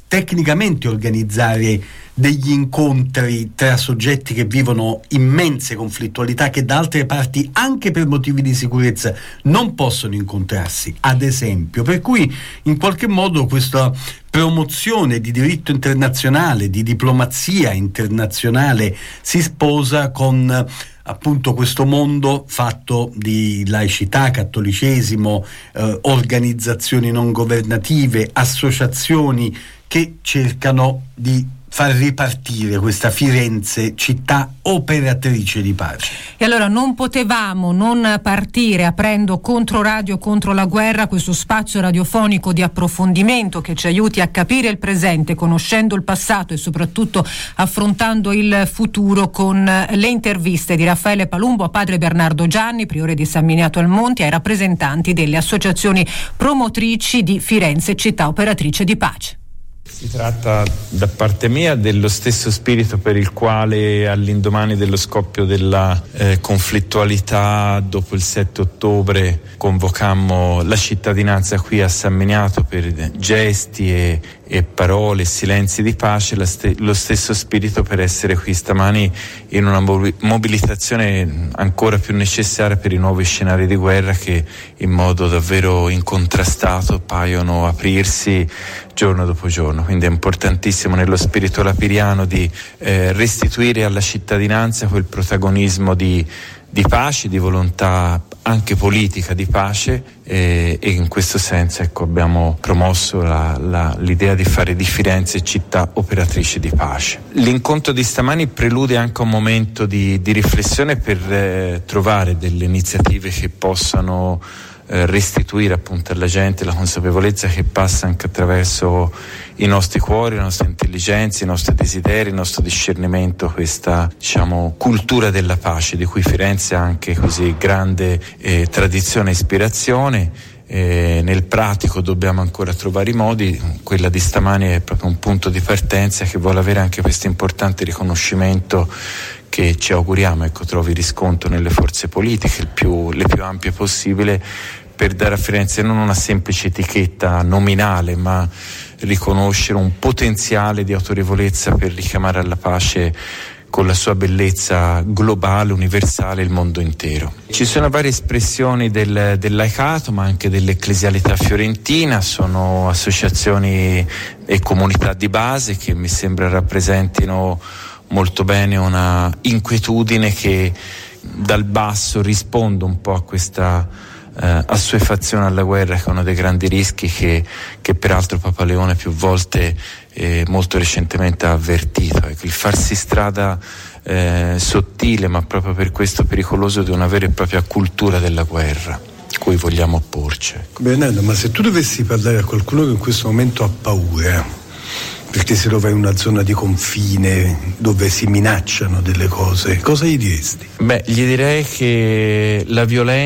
tecnicamente organizzare degli incontri tra soggetti che vivono immense conflittualità, che da altre parti, anche per motivi di sicurezza, non possono incontrarsi, ad esempio. Per cui in qualche modo questa promozione di diritto internazionale, di diplomazia internazionale, si sposa con appunto questo mondo fatto di laicità, cattolicesimo, eh, organizzazioni non governative, associazioni che cercano di far ripartire questa Firenze città operatrice di pace. E allora non potevamo non partire aprendo Controradio contro la guerra, questo spazio radiofonico di approfondimento che ci aiuti a capire il presente, conoscendo il passato e soprattutto affrontando il futuro, con le interviste di Raffaele Palumbo a padre Bernardo Gianni, priore di San Miniato al Monte, ai rappresentanti delle associazioni promotrici di Firenze città operatrice di pace. Si tratta da parte mia dello stesso spirito per il quale all'indomani dello scoppio della eh, conflittualità dopo il sette ottobre convocammo la cittadinanza qui a San Miniato per gesti e, e parole e silenzi di pace, la st- lo stesso spirito per essere qui stamani in una mobilitazione ancora più necessaria per i nuovi scenari di guerra che in modo davvero incontrastato paiono aprirsi giorno dopo giorno. Quindi è importantissimo nello spirito lapiriano di eh, restituire alla cittadinanza quel protagonismo di, di pace, di volontà anche politica di pace, eh, e in questo senso ecco, abbiamo promosso la, la, l'idea di fare di Firenze città operatrice di pace. L'incontro di stamani prelude anche a un momento di, di riflessione per eh, trovare delle iniziative che possano restituire appunto alla gente la consapevolezza che passa anche attraverso i nostri cuori, le nostre intelligenze, i nostri desideri, il nostro discernimento, questa diciamo cultura della pace di cui Firenze ha anche così grande eh, tradizione e ispirazione. Eh, nel pratico dobbiamo ancora trovare i modi, quella di stamani è proprio un punto di partenza che vuole avere anche questo importante riconoscimento che ci auguriamo ecco, trovi riscontro nelle forze politiche il più, le più ampie possibile, per dare a Firenze non una semplice etichetta nominale, ma riconoscere un potenziale di autorevolezza per richiamare alla pace con la sua bellezza globale, universale, il mondo intero. Ci sono varie espressioni del, del laicato, ma anche dell'ecclesialità fiorentina, sono associazioni e comunità di base che mi sembra rappresentino molto bene una inquietudine che dal basso risponde un po' a questa eh, assuefazione alla guerra, che è uno dei grandi rischi che, che peraltro Papa Leone più volte eh, molto recentemente ha avvertito, ecco, il farsi strada eh, sottile ma proprio per questo pericoloso di una vera e propria cultura della guerra cui vogliamo opporci. Ecco. Bernardo, ma se tu dovessi parlare a qualcuno che in questo momento ha paura perché si trova in una zona di confine dove si minacciano delle cose, cosa gli diresti? Beh, gli direi che la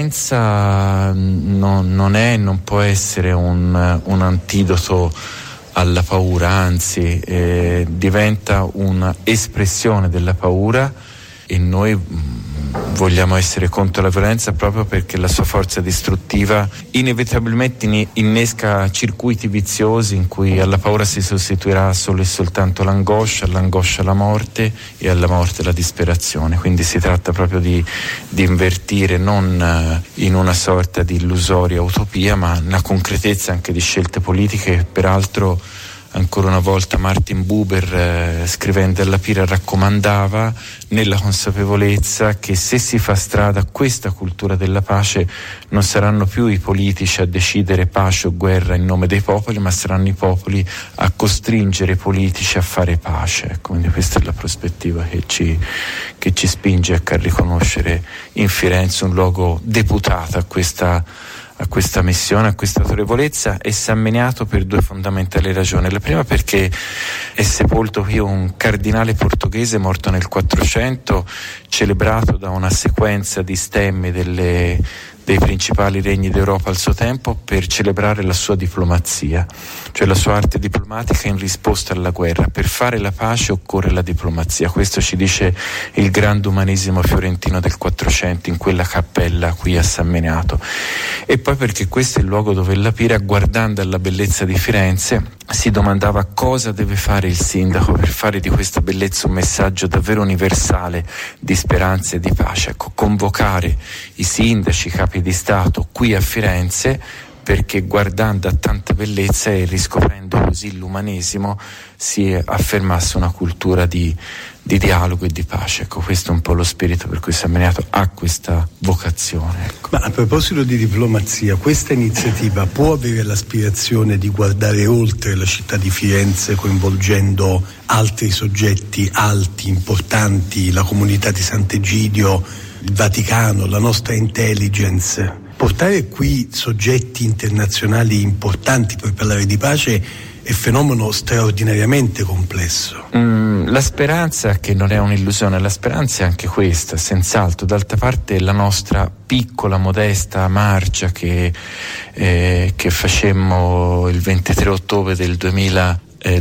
violenza no, non è, non può essere un, un antidoto alla paura, anzi eh, diventa un'espressione della paura, e noi vogliamo essere contro la violenza proprio perché la sua forza distruttiva inevitabilmente innesca circuiti viziosi in cui alla paura si sostituirà solo e soltanto l'angoscia, all'angoscia la morte e alla morte la disperazione. Quindi si tratta proprio di, di invertire non in una sorta di illusoria utopia, ma una concretezza anche di scelte politiche che peraltro ancora una volta Martin Buber, eh, scrivendo alla Pira, raccomandava, nella consapevolezza che se si fa strada a questa cultura della pace non saranno più i politici a decidere pace o guerra in nome dei popoli, ma saranno i popoli a costringere i politici a fare pace. Quindi questa è la prospettiva che ci, che ci spinge a riconoscere in Firenze un luogo deputato a questa a questa missione, a questa autorevolezza, e San Miniato per due fondamentali ragioni. La prima perché è sepolto qui un cardinale portoghese morto nel quattrocento, celebrato da una sequenza di stemmi delle, dei principali regni d'Europa al suo tempo per celebrare la sua diplomazia, cioè la sua arte diplomatica in risposta alla guerra. Per fare la pace occorre la diplomazia, questo ci dice il grande umanesimo fiorentino del Quattrocento in quella cappella qui a San Miniato. E poi perché questo è il luogo dove la Pira, guardando alla bellezza di Firenze, si domandava cosa deve fare il sindaco per fare di questa bellezza un messaggio davvero universale di speranza e di pace. Ecco, convocare i sindaci, i capi di Stato qui a Firenze, perché guardando a tanta bellezza e riscoprendo così l'umanesimo si affermasse una cultura di, di dialogo e di pace. Ecco, questo è un po' lo spirito per cui San Miniato ha questa vocazione. Ecco. Ma a proposito di diplomazia, questa iniziativa può avere l'aspirazione di guardare oltre la città di Firenze, coinvolgendo altri soggetti alti, importanti, la comunità di Sant'Egidio, il Vaticano, la nostra intelligence? Portare qui soggetti internazionali importanti per parlare di pace è un fenomeno straordinariamente complesso. Mm, la speranza, che non è un'illusione, la speranza è anche questa, senz'altro. D'altra parte la nostra piccola, modesta marcia che, eh, che facemmo il ventitré ottobre del duemila Eh,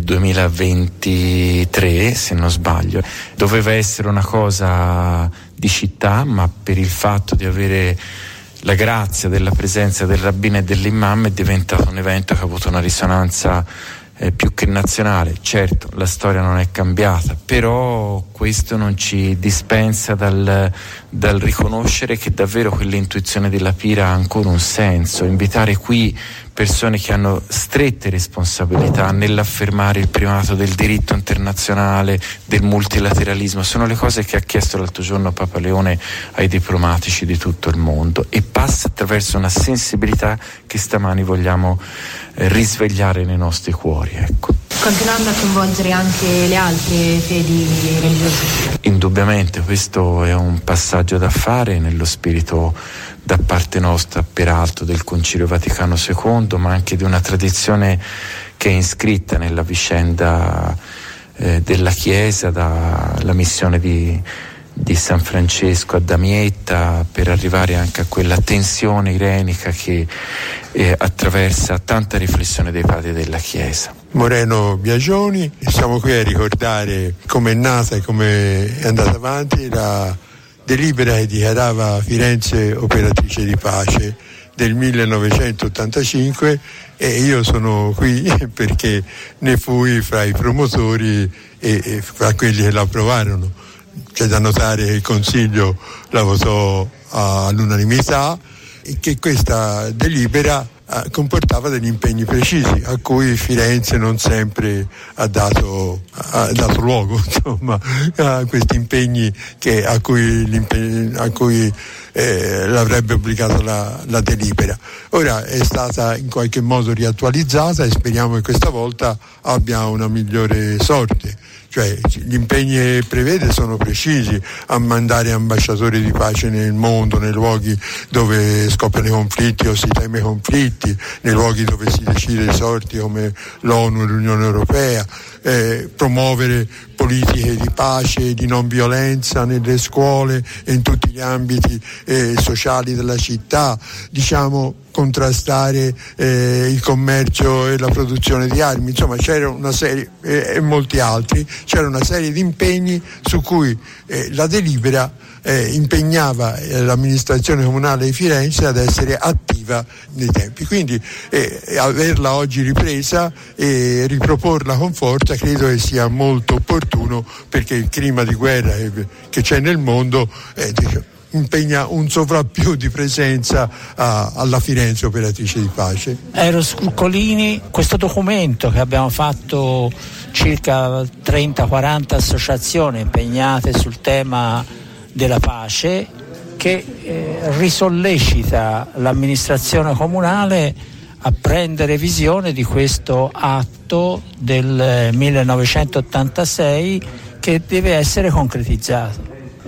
duemilaventitré, se non sbaglio, doveva essere una cosa di città, ma per il fatto di avere la grazia della presenza del rabbino e dell'imam è diventato un evento che ha avuto una risonanza eh, più che nazionale. Certo, la storia non è cambiata, però questo non ci dispensa dal, dal riconoscere che davvero quell'intuizione della Pira ha ancora un senso. Invitare qui persone che hanno strette responsabilità nell'affermare il primato del diritto internazionale, del multilateralismo, sono le cose che ha chiesto l'altro giorno Papa Leone ai diplomatici di tutto il mondo, e passa attraverso una sensibilità che stamani vogliamo eh, risvegliare nei nostri cuori, ecco. Continuando a coinvolgere anche le altre fedi religiose. Indubbiamente questo è un passaggio da fare nello spirito da parte nostra, peraltro, del Concilio Vaticano secondo, ma anche di una tradizione che è iscritta nella vicenda eh, della Chiesa, dalla missione di, di San Francesco a Damietta, per arrivare anche a quella tensione irenica che eh, attraversa tanta riflessione dei padri della Chiesa. Moreno Biagioni, siamo qui a ricordare come è nata e come è andata avanti la delibera che dichiarava Firenze operatrice di pace del millenovecentottantacinque, e io sono qui perché ne fui fra i promotori e, e fra quelli che la approvarono. C'è da notare che il Consiglio la votò all'unanimità e che questa delibera comportava degli impegni precisi a cui Firenze non sempre ha dato, ha dato luogo, insomma, a questi impegni che, a cui, a cui eh, l'avrebbe obbligato la, la delibera. Ora è stata in qualche modo riattualizzata e speriamo che questa volta abbia una migliore sorte. Cioè, gli impegni che prevede sono precisi: a mandare ambasciatori di pace nel mondo, nei luoghi dove scoppiano i conflitti o si teme i conflitti, nei luoghi dove si decide i sorti come l'ONU e l'Unione Europea, eh, promuovere politiche di pace e di non violenza nelle scuole e in tutti gli ambiti eh, sociali della città, diciamo contrastare eh, il commercio e la produzione di armi, insomma c'era una serie eh, e molti altri, c'era una serie di impegni su cui eh, la delibera eh, impegnava eh, l'amministrazione comunale di Firenze ad essere attiva nei tempi, quindi eh, averla oggi ripresa e riproporla con forza credo che sia molto opportuno, perché il clima di guerra che, che c'è nel mondo eh, diciamo, impegna un sovrappiù di presenza uh, alla Firenze operatrice di pace. Eros Curcolini, questo documento che abbiamo fatto, circa trenta quaranta associazioni impegnate sul tema della pace, che eh, risollecita l'amministrazione comunale a prendere visione di questo atto del millenovecentottantasei che deve essere concretizzato.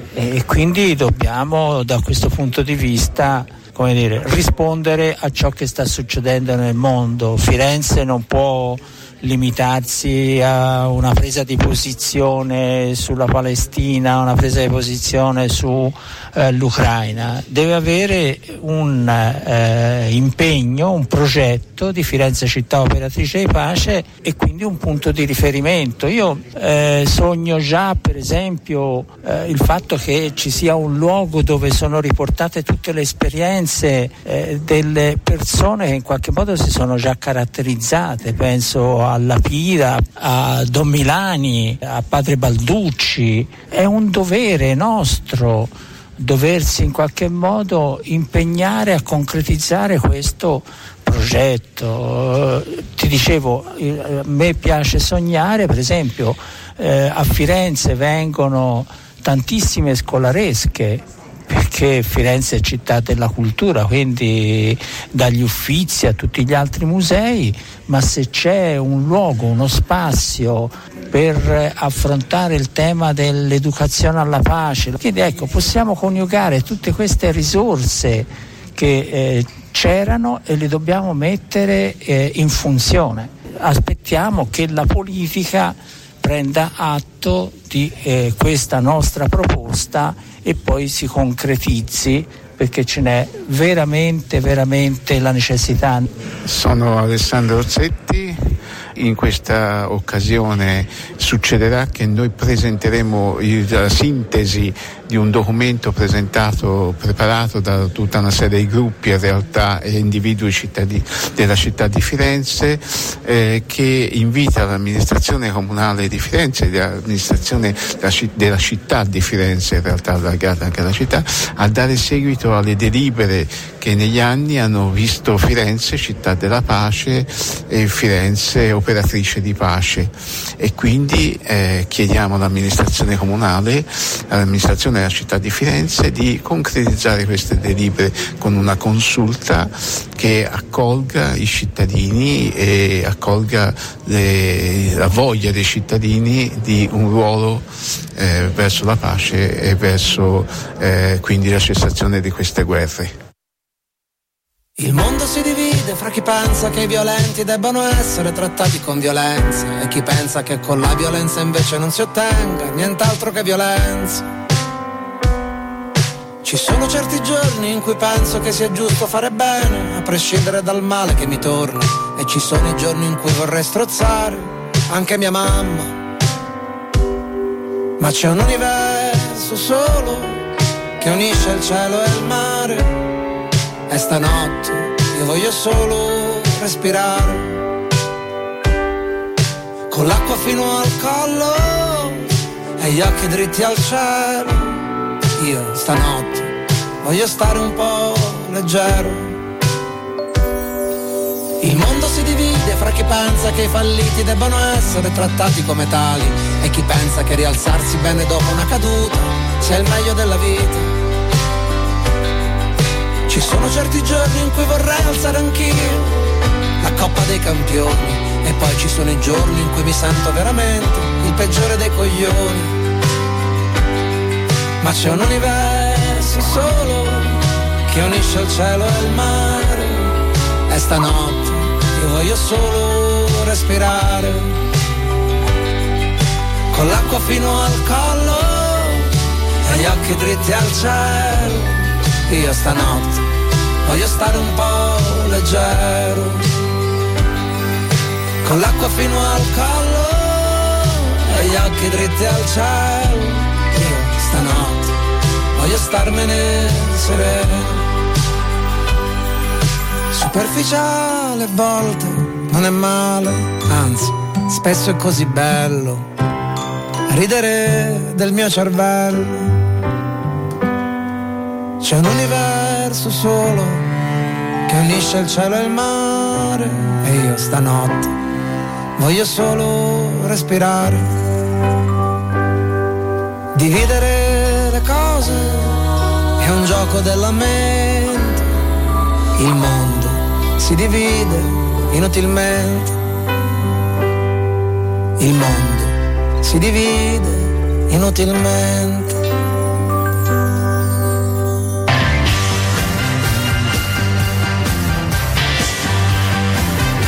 E quindi dobbiamo, da questo punto di vista, come dire, rispondere a ciò che sta succedendo nel mondo. Firenze non può limitarsi a una presa di posizione sulla Palestina, una presa di posizione sull'Ucraina, eh, deve avere un eh, impegno, un progetto di Firenze città operatrice di pace e quindi un punto di riferimento. Io eh, sogno già per esempio eh, il fatto che ci sia un luogo dove sono riportate tutte le esperienze eh, delle persone che in qualche modo si sono già caratterizzate, penso alla Pira, a Don Milani, a Padre Balducci. È un dovere nostro doversi in qualche modo impegnare a concretizzare questo progetto. Eh, ti dicevo, eh, a me piace sognare, per esempio eh, a Firenze vengono tantissime scolaresche, perché Firenze è città della cultura, quindi dagli Uffizi a tutti gli altri musei, ma se c'è un luogo, uno spazio per affrontare il tema dell'educazione alla pace, quindi ecco, possiamo coniugare tutte queste risorse che eh, c'erano e le dobbiamo mettere eh, in funzione. Aspettiamo che la politica prenda atto di eh, questa nostra proposta e poi si concretizzi, perché ce n'è veramente, veramente la necessità. Sono Alessandro Orsetti. In questa occasione succederà che noi presenteremo la sintesi di un documento presentato, preparato da tutta una serie di gruppi, realtà e individui cittadini della città di Firenze, eh, che invita l'amministrazione comunale di Firenze, l'amministrazione della, della città di Firenze, in realtà allargata anche alla città, a dare seguito alle delibere che negli anni hanno visto Firenze città della pace e Firenze operatrice di pace, e quindi eh, chiediamo all'amministrazione comunale, all'amministrazione della città di Firenze, di concretizzare queste delibere con una consulta che accolga i cittadini e accolga le, la voglia dei cittadini di un ruolo eh, verso la pace e verso eh, quindi la cessazione di queste guerre. Il mondo si divide fra chi pensa che i violenti debbano essere trattati con violenza e chi pensa che con la violenza invece non si ottenga nient'altro che violenza. Ci sono certi giorni in cui penso che sia giusto fare bene, a prescindere dal male che mi torna, e ci sono i giorni in cui vorrei strozzare anche mia mamma. Ma c'è un universo solo che unisce il cielo e il mare, e stanotte io voglio solo respirare, con l'acqua fino al collo e gli occhi dritti al cielo. Io stanotte voglio stare un po' leggero. Il mondo si divide fra chi pensa che i falliti debbano essere trattati come tali e chi pensa che rialzarsi bene dopo una caduta sia il meglio della vita. Ci sono certi giorni in cui vorrei alzare anch'io la Coppa dei Campioni, e poi ci sono i giorni in cui mi sento veramente il peggiore dei coglioni. Ma c'è un universo solo che unisce il cielo e il mare, e stanotte io voglio solo respirare, con l'acqua fino al collo e gli occhi dritti al cielo. Io stanotte voglio stare un po' leggero, con l'acqua fino al collo e gli occhi dritti al cielo. Io stanotte voglio starmene sereno. Superficiale a volte non è male, anzi spesso è così bello ridere del mio cervello. C'è un universo solo che unisce il cielo e il mare, e io stanotte voglio solo respirare. Dividere le cose è un gioco della mente, il mondo si divide inutilmente, il mondo si divide inutilmente.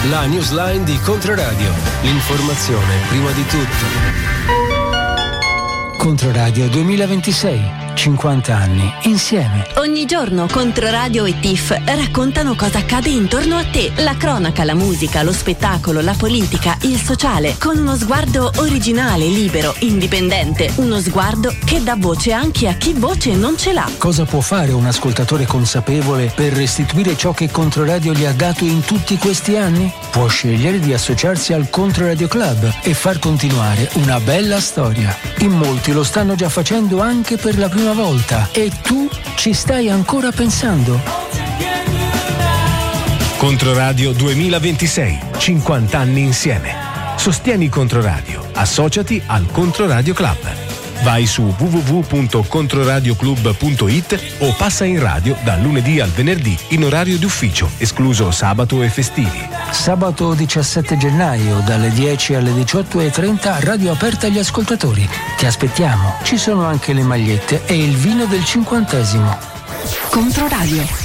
La newsline di Controradio. L'informazione prima di tutto. Controradio duemilaventisei, cinquanta anni insieme. Ogni giorno Controradio e T I F raccontano cosa accade intorno a te. La cronaca, la musica, lo spettacolo, la politica, il sociale, con uno sguardo originale, libero, indipendente. Uno sguardo che dà voce anche a chi voce non ce l'ha. Cosa può fare un ascoltatore consapevole per restituire ciò che Controradio gli ha dato in tutti questi anni? Può scegliere di associarsi al Controradio Club e far continuare una bella storia. In molti lo stanno già facendo anche per la prima volta. E tu ci stai ancora pensando? Controradio duemilaventisei, cinquanta anni insieme. Sostieni Controradio. Associati al Controradio Club. Vai su w w w punto controradioclub punto i t o passa in radio dal lunedì al venerdì in orario di ufficio, escluso sabato e festivi. Sabato diciassette gennaio dalle dieci alle diciotto e trenta, radio aperta agli ascoltatori. Ti aspettiamo. Ci sono anche le magliette e il vino del cinquantesimo. Controradio.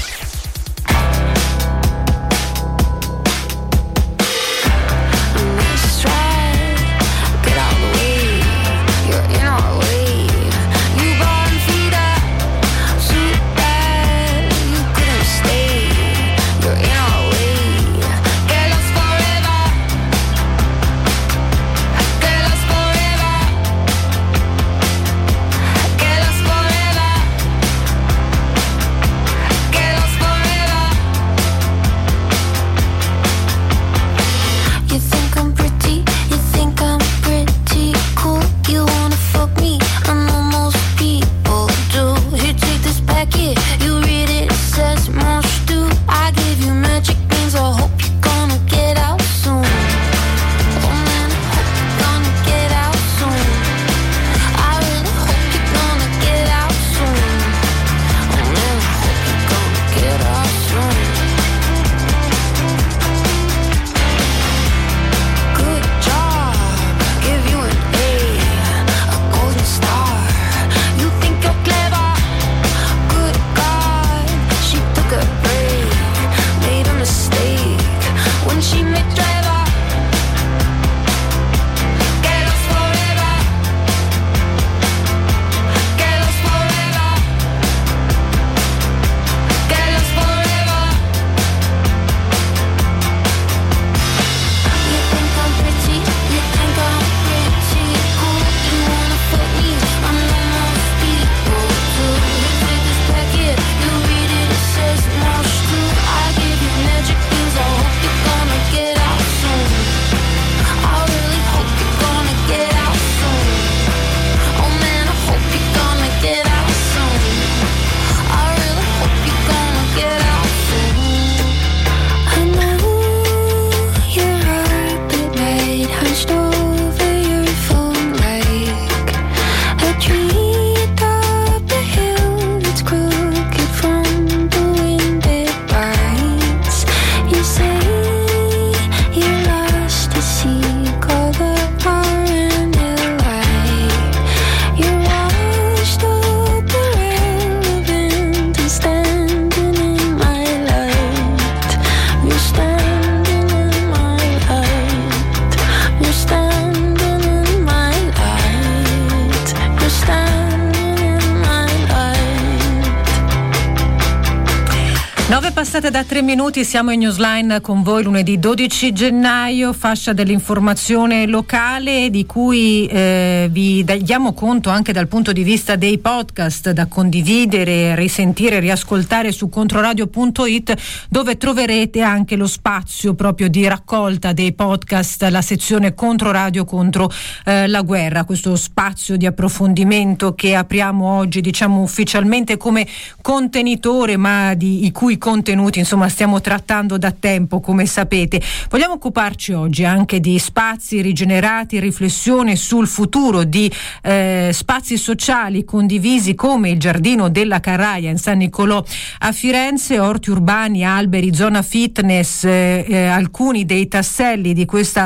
Passate da tre minuti, siamo in Newsline con voi lunedì dodici gennaio, fascia dell'informazione locale di cui eh, vi diamo conto anche dal punto di vista dei podcast da condividere, risentire, riascoltare su controradio punto i t, dove troverete anche lo spazio proprio di raccolta dei podcast, la sezione Controradio contro eh, la guerra, questo spazio di approfondimento che apriamo oggi, diciamo ufficialmente come contenitore, ma di i cui contenuti insomma stiamo trattando da tempo, come sapete. Vogliamo occuparci oggi anche di spazi rigenerati, riflessione sul futuro di eh, spazi sociali condivisi come il Giardino della Carraia in San Nicolò a Firenze, orti urbani, alberi, zona fitness, eh, eh, alcuni dei tasselli di questa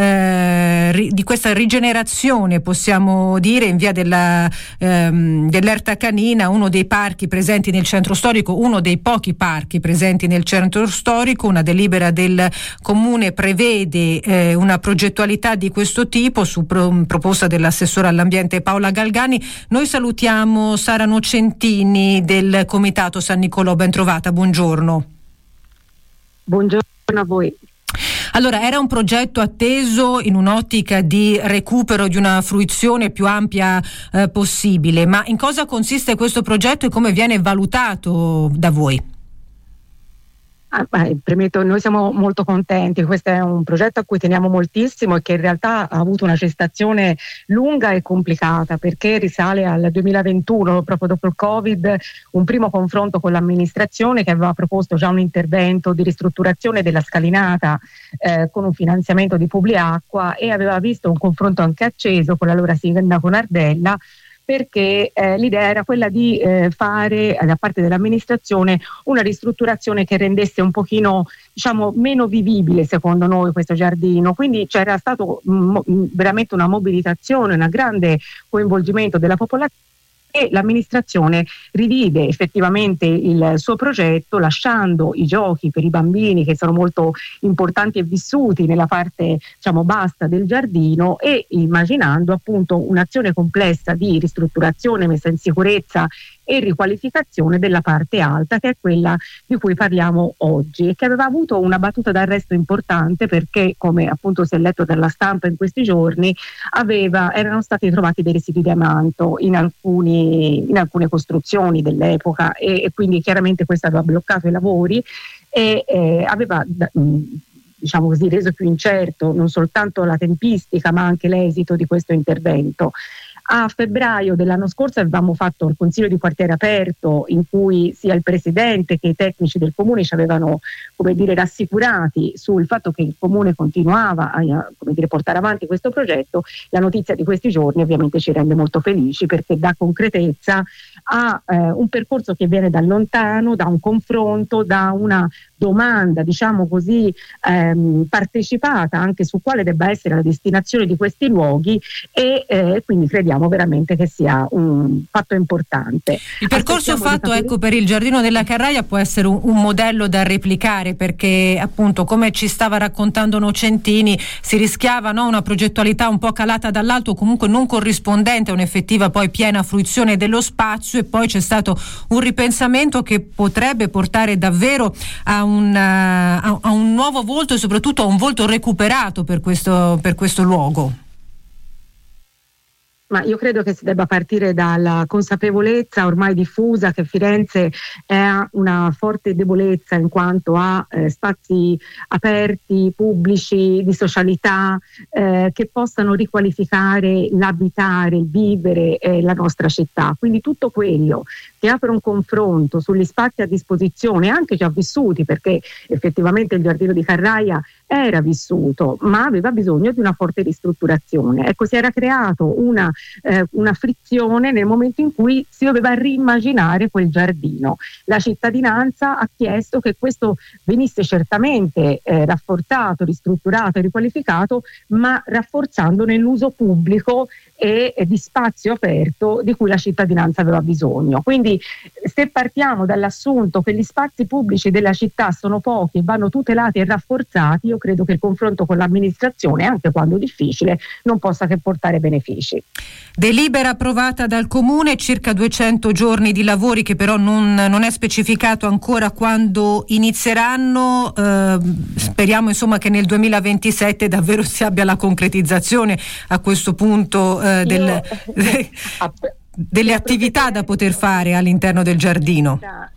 eh, ri, di questa rigenerazione, possiamo dire, in via della ehm, dell'Erta Canina, uno dei parchi presenti nel centro storico, uno dei pochi parchi presenti presenti nel centro storico. Una delibera del Comune prevede eh, una progettualità di questo tipo su pro- proposta dell'assessore all'ambiente Paola Galgani. Noi salutiamo Sara Nocentini del Comitato San Nicolò, ben trovata, buongiorno. Buongiorno a voi. Allora, era un progetto atteso in un'ottica di recupero di una fruizione più ampia eh, possibile, ma in cosa consiste questo progetto e come viene valutato da voi? Ah, beh, premetto, noi siamo molto contenti, questo è un progetto a cui teniamo moltissimo e che in realtà ha avuto una gestazione lunga e complicata, perché risale al duemilaventuno, proprio dopo il Covid, un primo confronto con l'amministrazione che aveva proposto già un intervento di ristrutturazione della scalinata eh, con un finanziamento di Publiacqua, e aveva visto un confronto anche acceso con l'allora sindaco Nardella, perché eh, l'idea era quella di eh, fare eh, da parte dell'amministrazione una ristrutturazione che rendesse un pochino, diciamo, meno vivibile secondo noi questo giardino. Quindi c'era stato m- veramente una mobilitazione, un grande coinvolgimento della popolazione, e l'amministrazione rivide effettivamente il suo progetto, lasciando i giochi per i bambini, che sono molto importanti e vissuti, nella parte, diciamo, bassa del giardino, e immaginando appunto un'azione complessa di ristrutturazione, messa in sicurezza e riqualificazione della parte alta, che è quella di cui parliamo oggi, e che aveva avuto una battuta d'arresto importante perché, come appunto si è letto dalla stampa in questi giorni, aveva, erano stati trovati dei residui di amianto in alcuni, in alcune costruzioni dell'epoca, e, e quindi chiaramente questo aveva bloccato i lavori e eh, aveva mh, diciamo così, reso più incerto non soltanto la tempistica ma anche l'esito di questo intervento. A febbraio dell'anno scorso avevamo fatto il consiglio di quartiere aperto, in cui sia il presidente che i tecnici del comune ci avevano, come dire, rassicurati sul fatto che il comune continuava a, come dire, portare avanti questo progetto. La notizia di questi giorni ovviamente ci rende molto felici, perché dà concretezza a eh, un percorso che viene da lontano, da un confronto, da una domanda, diciamo così, ehm, partecipata anche su quale debba essere la destinazione di questi luoghi, e eh, quindi crediamo veramente che sia un fatto importante. Il percorso fatto capire... ecco, per il Giardino della Carraia può essere un, un modello da replicare, perché appunto, come ci stava raccontando Nocentini, si rischiava, no, una progettualità un po' calata dall'alto, comunque non corrispondente a un'effettiva poi piena fruizione dello spazio, e poi c'è stato un ripensamento che potrebbe portare davvero a un, a, a un nuovo volto, e soprattutto a un volto recuperato per questo, per questo luogo. Ma io credo che si debba partire dalla consapevolezza ormai diffusa che Firenze ha una forte debolezza in quanto a eh, spazi aperti, pubblici, di socialità, eh, che possano riqualificare l'abitare, il vivere eh, la nostra città. Quindi tutto quello che apre un confronto sugli spazi a disposizione, anche già vissuti, perché effettivamente il Giardino di Carraia era vissuto, ma aveva bisogno di una forte ristrutturazione. Ecco, si era creato una, eh, una frizione nel momento in cui si doveva rimmaginare quel giardino. La cittadinanza ha chiesto che questo venisse certamente eh, rafforzato, ristrutturato e riqualificato, ma rafforzando nell'uso pubblico e, e di spazio aperto di cui la cittadinanza aveva bisogno. Quindi, se partiamo dall'assunto che gli spazi pubblici della città sono pochi e vanno tutelati e rafforzati, io credo che il confronto con l'amministrazione, anche quando difficile, non possa che portare benefici. Delibera approvata dal Comune, circa duecento giorni di lavori che però non, non è specificato ancora quando inizieranno. Eh, speriamo insomma che nel duemilaventisette davvero si abbia la concretizzazione a questo punto eh, del, Io... delle attività da poter fare all'interno del giardino.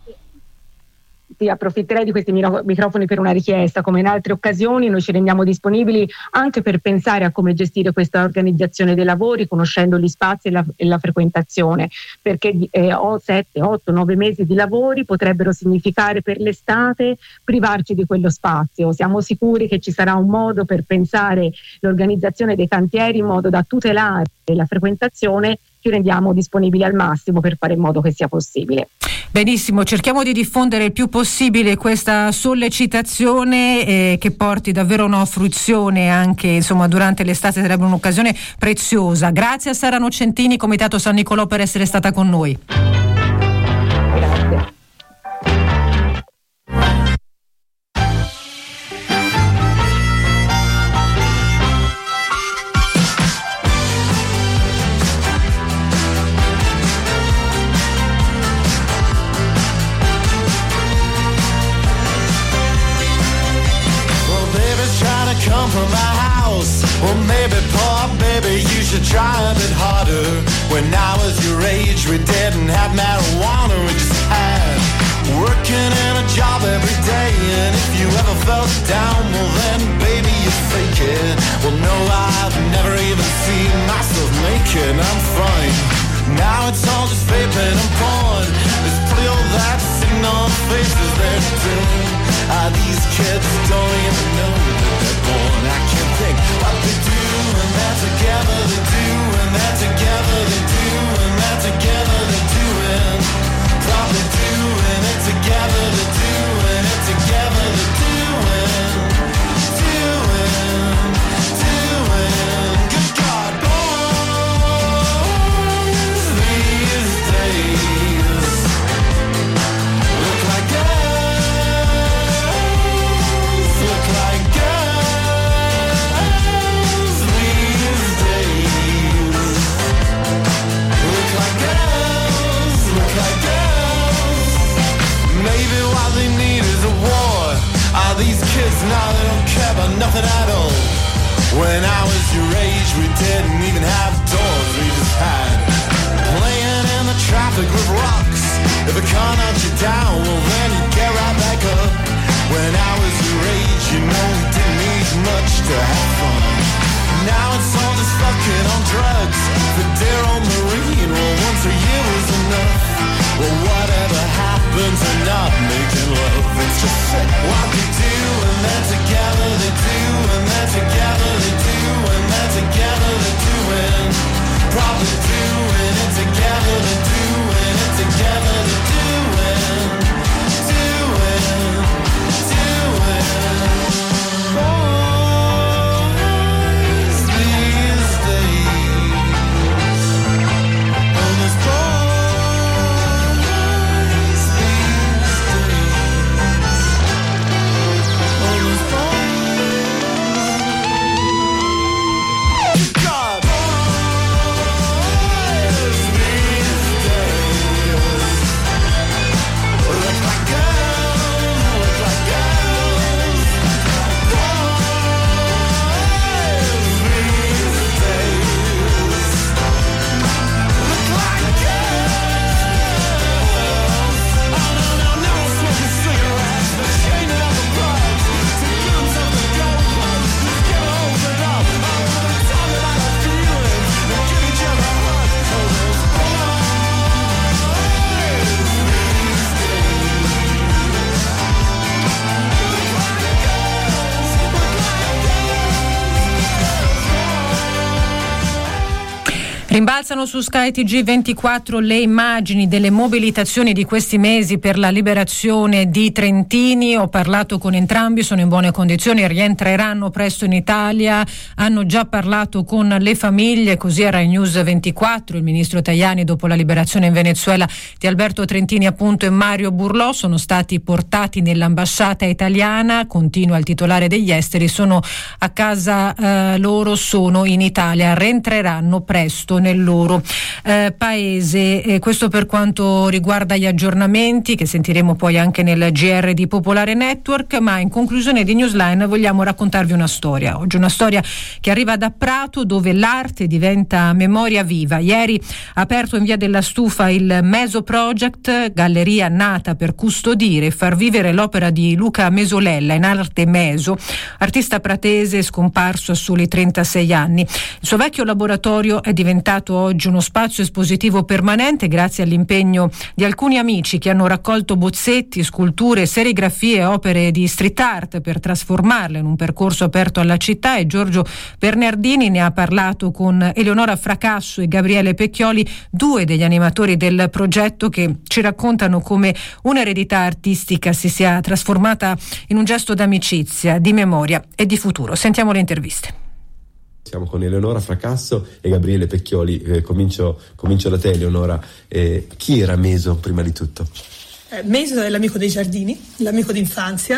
Sì, approfitterei di questi microfoni per una richiesta. Come in altre occasioni, noi ci rendiamo disponibili anche per pensare a come gestire questa organizzazione dei lavori, conoscendo gli spazi e la, e la frequentazione, perché eh, ho sette, otto, nove mesi di lavori potrebbero significare per l'estate privarci di quello spazio. Siamo sicuri che ci sarà un modo per pensare l'organizzazione dei cantieri in modo da tutelare la frequentazione. Ci rendiamo disponibili al massimo per fare in modo che sia possibile. Benissimo, cerchiamo di diffondere il più possibile questa sollecitazione eh, che porti davvero a una fruizione anche, insomma, durante l'estate. Sarebbe un'occasione preziosa. Grazie a Sara Nocentini, Comitato San Nicolò, per essere stata con noi. Grazie. come from my house. Well, maybe, poor baby, you should try a bit harder. When I was your age, we didn't have marijuana, we just had working in a job every day. And if you ever felt down, well then, baby, you fake it. Well, no, I've never even seen myself naked. I'm fine. Now it's all just vaping and porn. There's plenty of that sitting on faces they're doing. Ah, these kids don't even know that they're born. I can't think what they do and that together they do and that together they do and that together they're doing. Probably doing it together they're doing it together they're doing. Doing, doing. Good God, boys these days look like girls, look like girls these days. Look like girls, look like girls. Maybe what they need is a war. Are these kids now, they don't care about nothing at all. When I was your age, we didn't even have doors, we just had playing in the traffic with rocks. If it can't knock you down, well then you get right back up. When I was your age, you know we didn't need much to have fun. Now it's all just fucking on drugs. For dear old Marine, well once a year was enough. Well whatever happened to not making love, it's just sick what they do and then together they do and then together they do and then together they're doing. Probably doing it together they're doing it together they're doing. Doing, doing. Boys these days. Oh, there's boys these days. Oh, there's boys. God. Boys these days. Look like girls, look like girls. Boys these days. Look like girls. Oh no, no, no, smoking cigarettes, the chain of the bugs, to guns of the gold bugs, just get open up. Oh, we're talking about our feelings, and give each other hugs. Oh, those Rimbalzano su Sky T G ventiquattro le immagini delle mobilitazioni di questi mesi per la liberazione di Trentini. Ho parlato con entrambi, sono in buone condizioni, rientreranno presto in Italia, hanno già parlato con le famiglie, così a Rai News ventiquattro il ministro Tajani, dopo la liberazione in Venezuela di Alberto Trentini appunto e Mario Burlò, sono stati portati nell'ambasciata italiana, continua il titolare degli esteri, sono a casa eh, loro, sono in Italia, rientreranno presto nel loro eh, paese. E questo per quanto riguarda gli aggiornamenti che sentiremo poi anche nel G R di Popolare Network, ma in conclusione di Newsline vogliamo raccontarvi una storia. Oggi una storia che arriva da Prato, dove l'arte diventa memoria viva. Ieri ha aperto in via della Stufa il Meso Project, galleria nata per custodire e far vivere l'opera di Luca Mesolella in arte meso, artista pratese scomparso a soli trentasei anni. Il suo vecchio laboratorio è diventato oggi uno spazio espositivo permanente grazie all'impegno di alcuni amici che hanno raccolto bozzetti, sculture, serigrafie e opere di street art per trasformarle in un percorso aperto alla città, e Giorgio Bernardini ne ha parlato con Eleonora Fracasso e Gabriele Pecchioli, due degli animatori del progetto, che ci raccontano come un'eredità artistica si sia trasformata in un gesto d'amicizia, di memoria e di futuro. Sentiamo le interviste. Siamo con Eleonora Fracasso e Gabriele Pecchioli. Eh, comincio, comincio da te, Eleonora. Eh, chi era Meso prima di tutto? Eh, Meso è l'amico dei giardini, l'amico d'infanzia,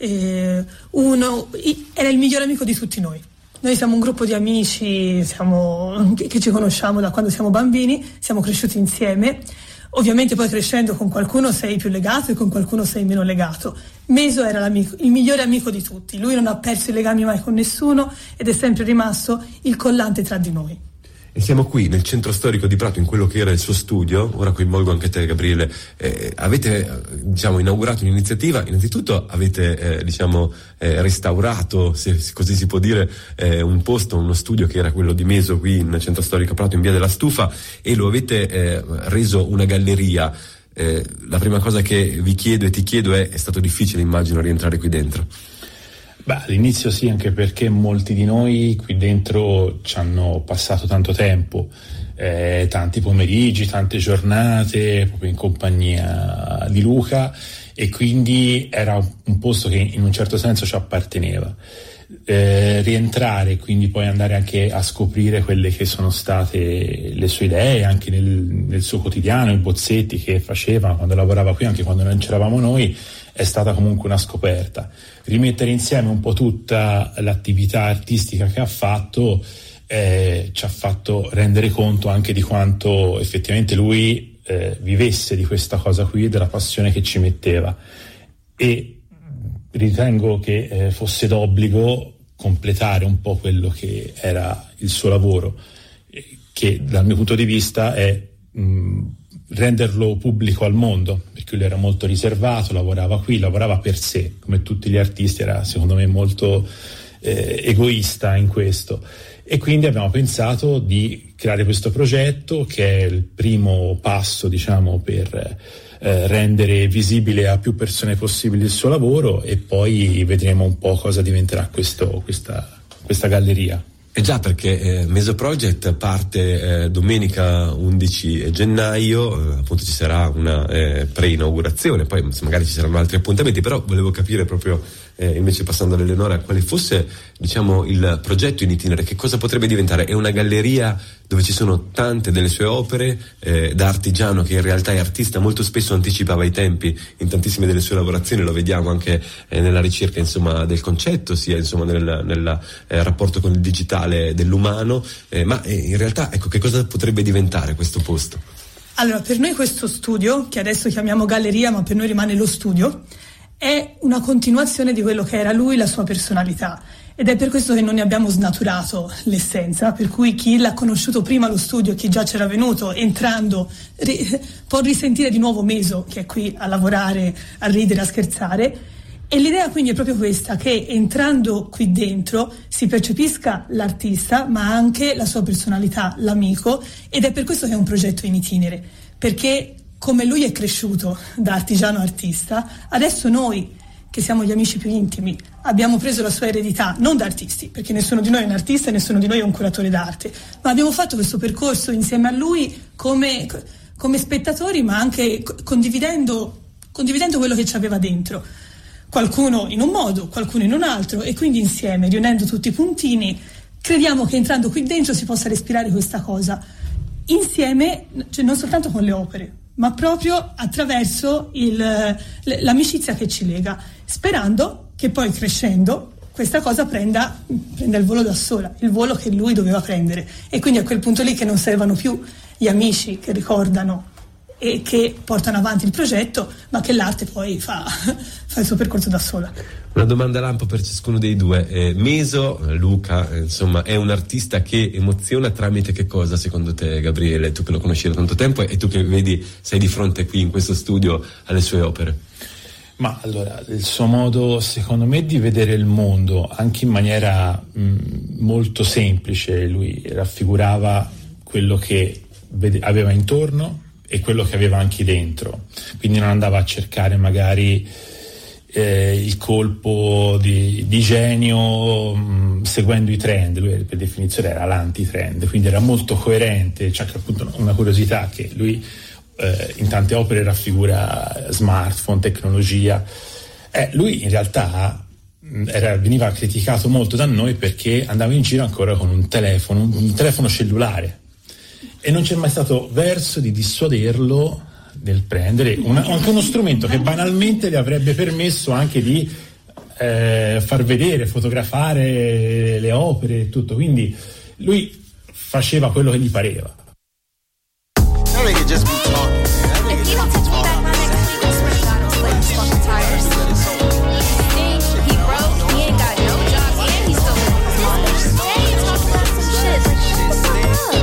eh, uno, era il migliore amico di tutti noi. Noi siamo un gruppo di amici siamo, che ci conosciamo da quando siamo bambini, siamo cresciuti insieme. Ovviamente poi crescendo con qualcuno sei più legato e con qualcuno sei meno legato. Meso era l'amico, il migliore amico di tutti, lui non ha perso i legami mai con nessuno ed è sempre rimasto il collante tra di noi. E siamo qui nel centro storico di Prato, in quello che era il suo studio. Ora coinvolgo anche te, Gabriele. Eh, avete diciamo inaugurato un'iniziativa. Innanzitutto avete eh, diciamo eh, restaurato, se così si può dire, eh, un posto, uno studio che era quello di Meso qui in centro storico Prato, in via della Stufa, e lo avete eh, reso una galleria. Eh, la prima cosa che vi chiedo e ti chiedo è: è stato difficile, immagino, rientrare qui dentro? Beh, all'inizio sì, anche perché molti di noi qui dentro ci hanno passato tanto tempo, eh, tanti pomeriggi, tante giornate, proprio in compagnia di Luca, e quindi era un posto che in un certo senso ci apparteneva. Eh, rientrare, quindi poi andare anche a scoprire quelle che sono state le sue idee, anche nel, nel suo quotidiano, i bozzetti che faceva quando lavorava qui, anche quando non c'eravamo noi, è stata comunque una scoperta. Rimettere insieme un po' tutta l'attività artistica che ha fatto eh, ci ha fatto rendere conto anche di quanto effettivamente lui eh, vivesse di questa cosa qui e della passione che ci metteva, e ritengo che eh, fosse d'obbligo completare un po' quello che era il suo lavoro, eh, che dal mio punto di vista è mh, renderlo pubblico al mondo, perché lui era molto riservato, lavorava qui, lavorava per sé, come tutti gli artisti, era secondo me molto eh, egoista in questo, e quindi abbiamo pensato di creare questo progetto, che è il primo passo, diciamo, per eh, rendere visibile a più persone possibile il suo lavoro, e poi vedremo un po' cosa diventerà questo, questa, questa galleria. Eh già, perché eh, Meso Project parte eh, domenica undici gennaio, eh, appunto ci sarà una eh, pre-inaugurazione, poi magari ci saranno altri appuntamenti, però volevo capire proprio, eh, invece passando ad Eleonora, quale fosse, diciamo, il progetto in itinere, che cosa potrebbe diventare. È una galleria dove ci sono tante delle sue opere, eh, da artigiano che in realtà è artista, molto spesso anticipava i tempi in tantissime delle sue lavorazioni, lo vediamo anche eh, nella ricerca, insomma, del concetto, sia insomma nel, nel eh, rapporto con il digitale dell'umano, eh, ma eh, in realtà, ecco, che cosa potrebbe diventare questo posto? Allora, per noi questo studio, che adesso chiamiamo galleria, ma per noi rimane lo studio, è una continuazione di quello che era lui, la sua personalità, ed è per questo che non ne abbiamo snaturato l'essenza, per cui chi l'ha conosciuto prima lo studio, chi già c'era venuto, entrando ri- può risentire di nuovo Meso, che è qui a lavorare, a ridere, a scherzare. E l'idea quindi è proprio questa, che entrando qui dentro si percepisca l'artista, ma anche la sua personalità, l'amico, ed è per questo che è un progetto in itinere, perché come lui è cresciuto da artigiano artista, adesso noi, che siamo gli amici più intimi, abbiamo preso la sua eredità, non da artisti, perché nessuno di noi è un artista e nessuno di noi è un curatore d'arte, ma abbiamo fatto questo percorso insieme a lui come, come spettatori, ma anche condividendo, condividendo quello che ci aveva dentro. Qualcuno in un modo, qualcuno in un altro, e quindi insieme, riunendo tutti i puntini, crediamo che entrando qui dentro si possa respirare questa cosa insieme, cioè non soltanto con le opere, ma proprio attraverso il, l'amicizia che ci lega, sperando che poi crescendo questa cosa prenda, prenda il volo da sola, il volo che lui doveva prendere, e quindi a quel punto lì che non servano più gli amici che ricordano e che portano avanti il progetto, ma che l'arte poi fa, fa il suo percorso da sola. Una domanda lampo per ciascuno dei due. eh, Meso, Luca, eh, insomma, è un artista che emoziona tramite che cosa, secondo te, Gabriele? Tu che lo conosci da tanto tempo e tu che vedi, sei di fronte qui in questo studio alle sue opere. Ma allora, il suo modo, secondo me, di vedere il mondo, anche in maniera mh, molto semplice, lui raffigurava quello che vede, aveva intorno e quello che aveva anche dentro, quindi non andava a cercare magari eh, il colpo di, di genio mh, seguendo i trend. Lui per definizione era l'anti-trend, quindi era molto coerente. C'è anche appunto una curiosità che lui eh, in tante opere raffigura smartphone, tecnologia. Eh, lui in realtà era, veniva criticato molto da noi perché andava in giro ancora con un telefono, un telefono cellulare, e non c'è mai stato verso di dissuaderlo nel prendere una, anche uno strumento che banalmente le avrebbe permesso anche di eh, far vedere, fotografare le opere e tutto. Quindi lui faceva quello che gli pareva. I think it just be talking, man. He don't text me back my next week. I swear to God, I'll slay these fucking tires. Stink, he broke, he ain't got no job, and he's still living with his mother. Yeah, he talks about some shit. Like, shut the fuck up.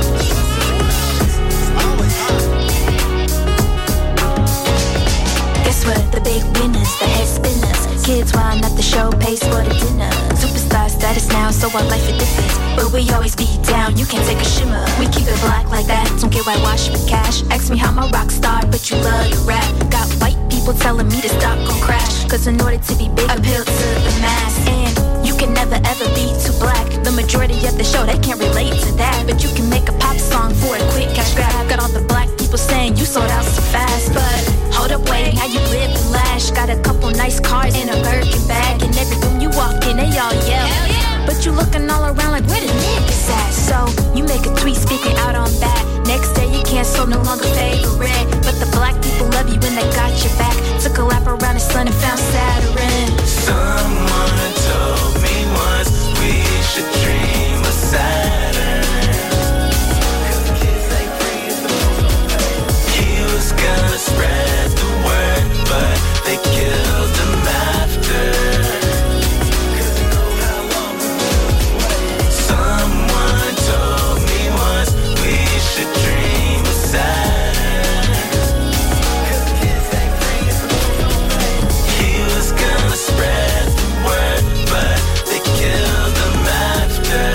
Guess what? The big winners, the head spinners. Kids wine at the show, pays for the dinner. Superstar status now, so our life is different. But we always be down, you can't take a shimmer. We keep it black like that, don't get whitewashed for cash. Ask me how I'm a rock star, but you love to rap. Got white people telling me to stop, gon' crash. Cause in order to be big, appeal to the mass. And you can never ever be too black. The majority of the show, they can't relate to that. But you can make a pop song for a quick cash grab. Got all the black people saying you sold out so fast. But hold up, wait, how you live and lash? Got a couple nice cars and a Birkin bag. And every room you walk in, they all yell. Yeah. But you looking all around like, where the niggas at? So you make a tweet speaking out on that. Next day you cancel, no longer favorite. But the black people love you when they got your back. Took a lap around the sun and found Saturn. Someone told me once we should dream of Saturn. He was gonna spread the word, but they killed him after. Someone told me once we should dream of Saturn. He was gonna spread the word, but they killed him after.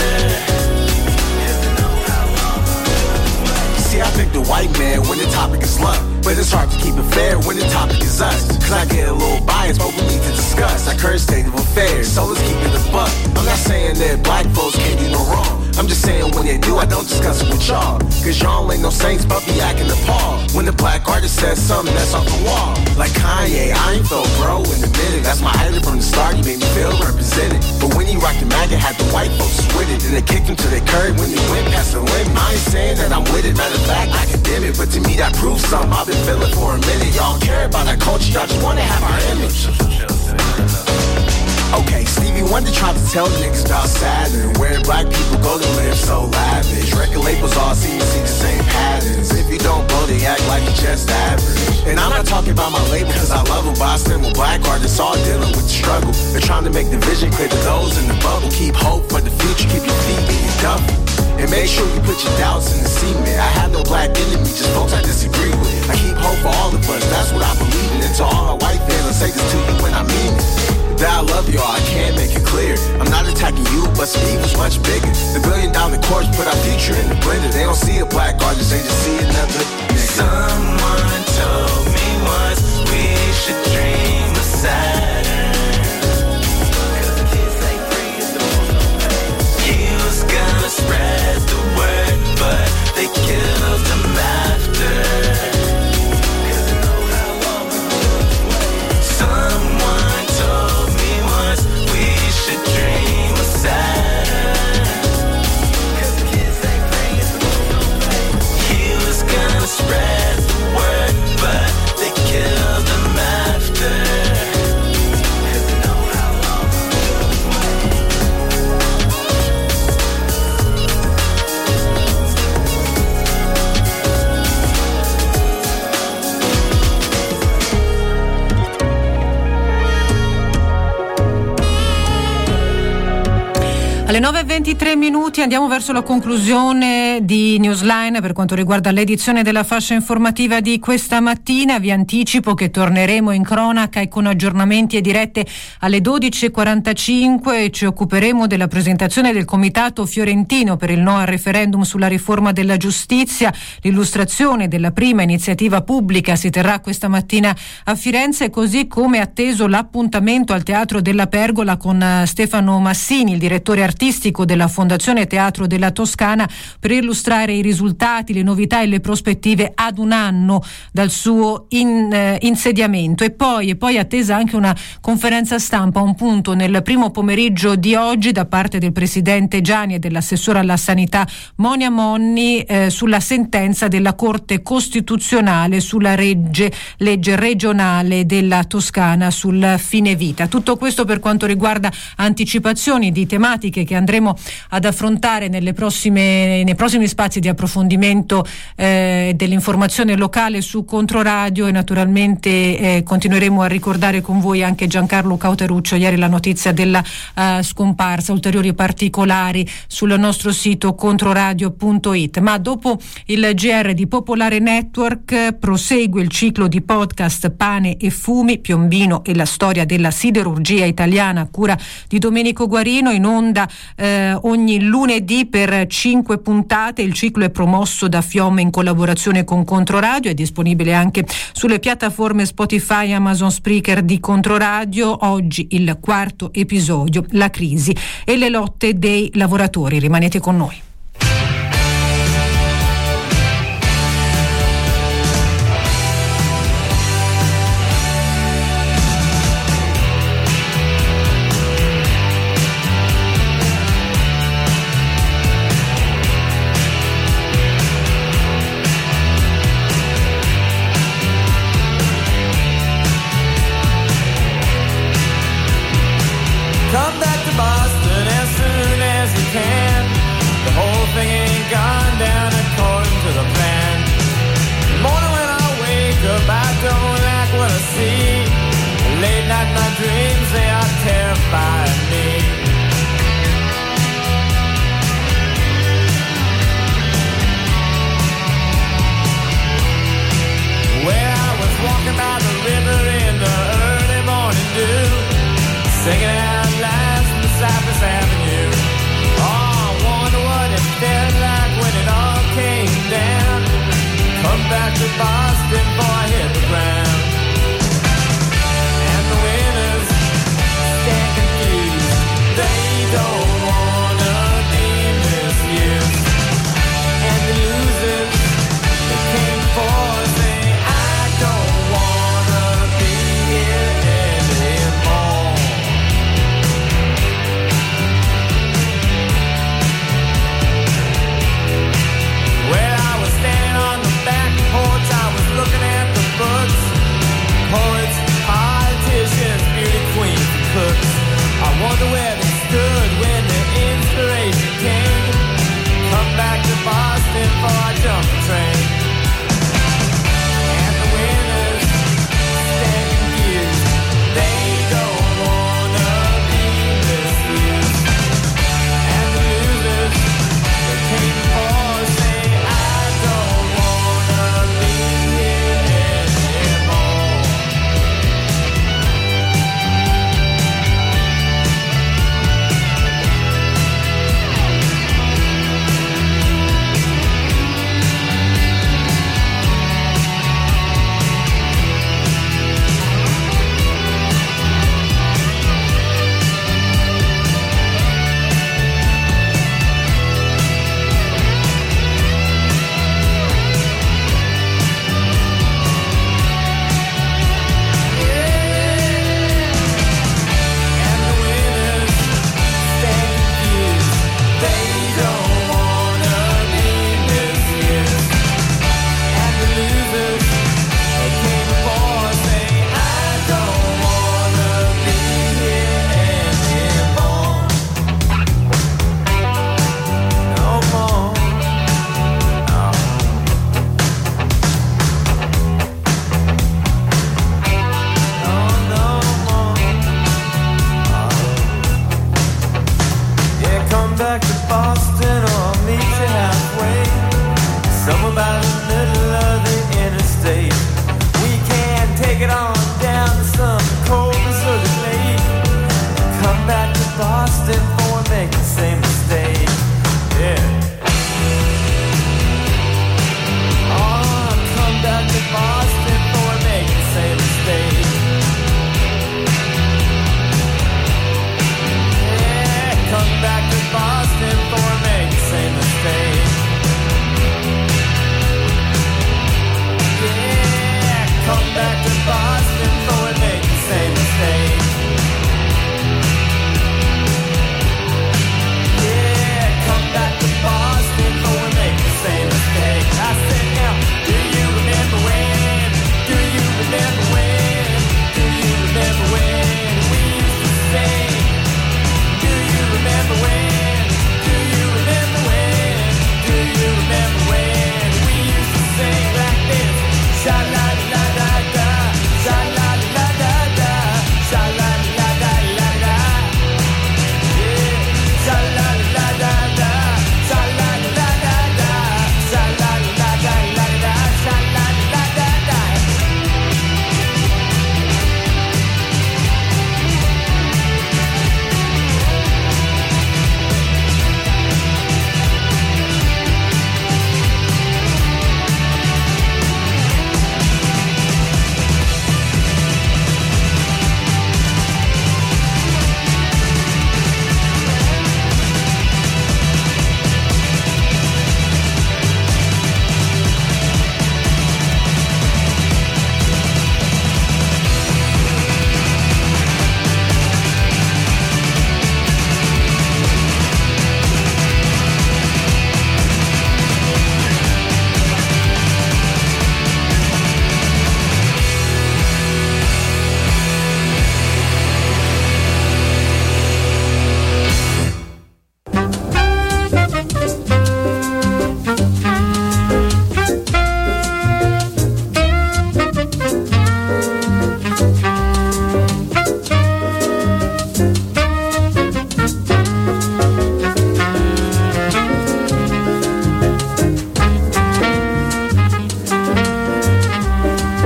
See, I picked the white man when the topic is love. But it's hard to keep it fair when the topic is us. Cause I get a little biased, but we need to discuss our current state of affairs. So let's keep it a buck. I'm not saying that black folks can't do no wrong. I'm just saying when they do, I don't discuss it with y'all. Cause y'all ain't no saints, but be acting appalled when the black artist says something that's off the wall. Like Kanye, I ain't felt bro in a minute. That's my idol from the start, he made me feel represented. But when he rocked the maggot, had the white folks with it. And they kicked him to their curb when he went past the limit. I ain't saying that I'm with it, matter of fact, I condemn it. But to me that proves something I've been feeling for a minute. Y'all care about our culture, y'all just wanna have our image. Okay, Stevie Wonder tried to tell niggas about Saturn, where black people go to live so lavish. Record labels all seem to see the same patterns. If you don't blow, they act like you're just average. And I'm not talking about my label cause I love them, but I stand with black artists all dealing with the struggle. They're trying to make the vision clear to those in the bubble. Keep hope for the future, keep your feet in your duffel. And make sure you put your doubts in the cement. I have no black enemy, just folks I disagree with. I keep hope for all of us, that's what I believe in. And to all my white fans, I say this to you when I mean it. That I love y'all, I can't make it clear. I'm not attacking you, but some evil's much bigger. The billion dollar corpse put our future in the blender. They don't see a black artist, they just see another nigga. Someone told me once we should dream of Saturn. He was gonna spread the word, but they killed him after. Someone told me once we should dream of Saturn. He was gonna spread the word, but they killed him after. Alle nove e ventitré minuti andiamo verso la conclusione di Newsline per quanto riguarda l'edizione della fascia informativa di questa mattina. Vi anticipo che torneremo in cronaca e con aggiornamenti e dirette alle dodici e quarantacinque e ci occuperemo della presentazione del Comitato Fiorentino per il no al referendum sulla riforma della giustizia. L'illustrazione della prima iniziativa pubblica si terrà questa mattina a Firenze, così come atteso l'appuntamento al Teatro della Pergola con Stefano Massini, il direttore artistico della Fondazione Teatro della Toscana, per illustrare i risultati, le novità e le prospettive ad un anno dal suo in, eh, insediamento. E poi, e poi attesa anche una conferenza stampa, un punto nel primo pomeriggio di oggi da parte del Presidente Gianni e dell'assessore alla sanità Monia Monni eh, sulla sentenza della Corte Costituzionale sulla legge, legge regionale della Toscana sul fine vita. Tutto questo per quanto riguarda anticipazioni di tematiche che che andremo ad affrontare nelle prossime, nei prossimi spazi di approfondimento eh, dell'informazione locale su Controradio, e naturalmente eh, continueremo a ricordare con voi anche Giancarlo Cauteruccio, ieri la notizia della uh, scomparsa, ulteriori particolari sul nostro sito controradio punto it. Ma dopo il G R di Popolare Network prosegue il ciclo di podcast Pane e Fumi, Piombino e la storia della siderurgia italiana, a cura di Domenico Guarino, in onda eh, ogni lunedì per cinque puntate. Il ciclo è promosso da Fiemme in collaborazione con Controradio, è disponibile anche sulle piattaforme Spotify, Amazon, Spreaker di Controradio. Oggi il quarto episodio, la crisi e le lotte dei lavoratori. Rimanete con noi. Come back to Boston as soon as you can. The whole thing ain't gone down according to the plan. The morning when I wake up, I don't like what I see. Late night, my dreams, they are terrifying me. Where I was walking by the river in the early morning dew, singing out loud from Cypress Avenue. Oh, I wonder what it felt like when it all came down. Come back to Boston.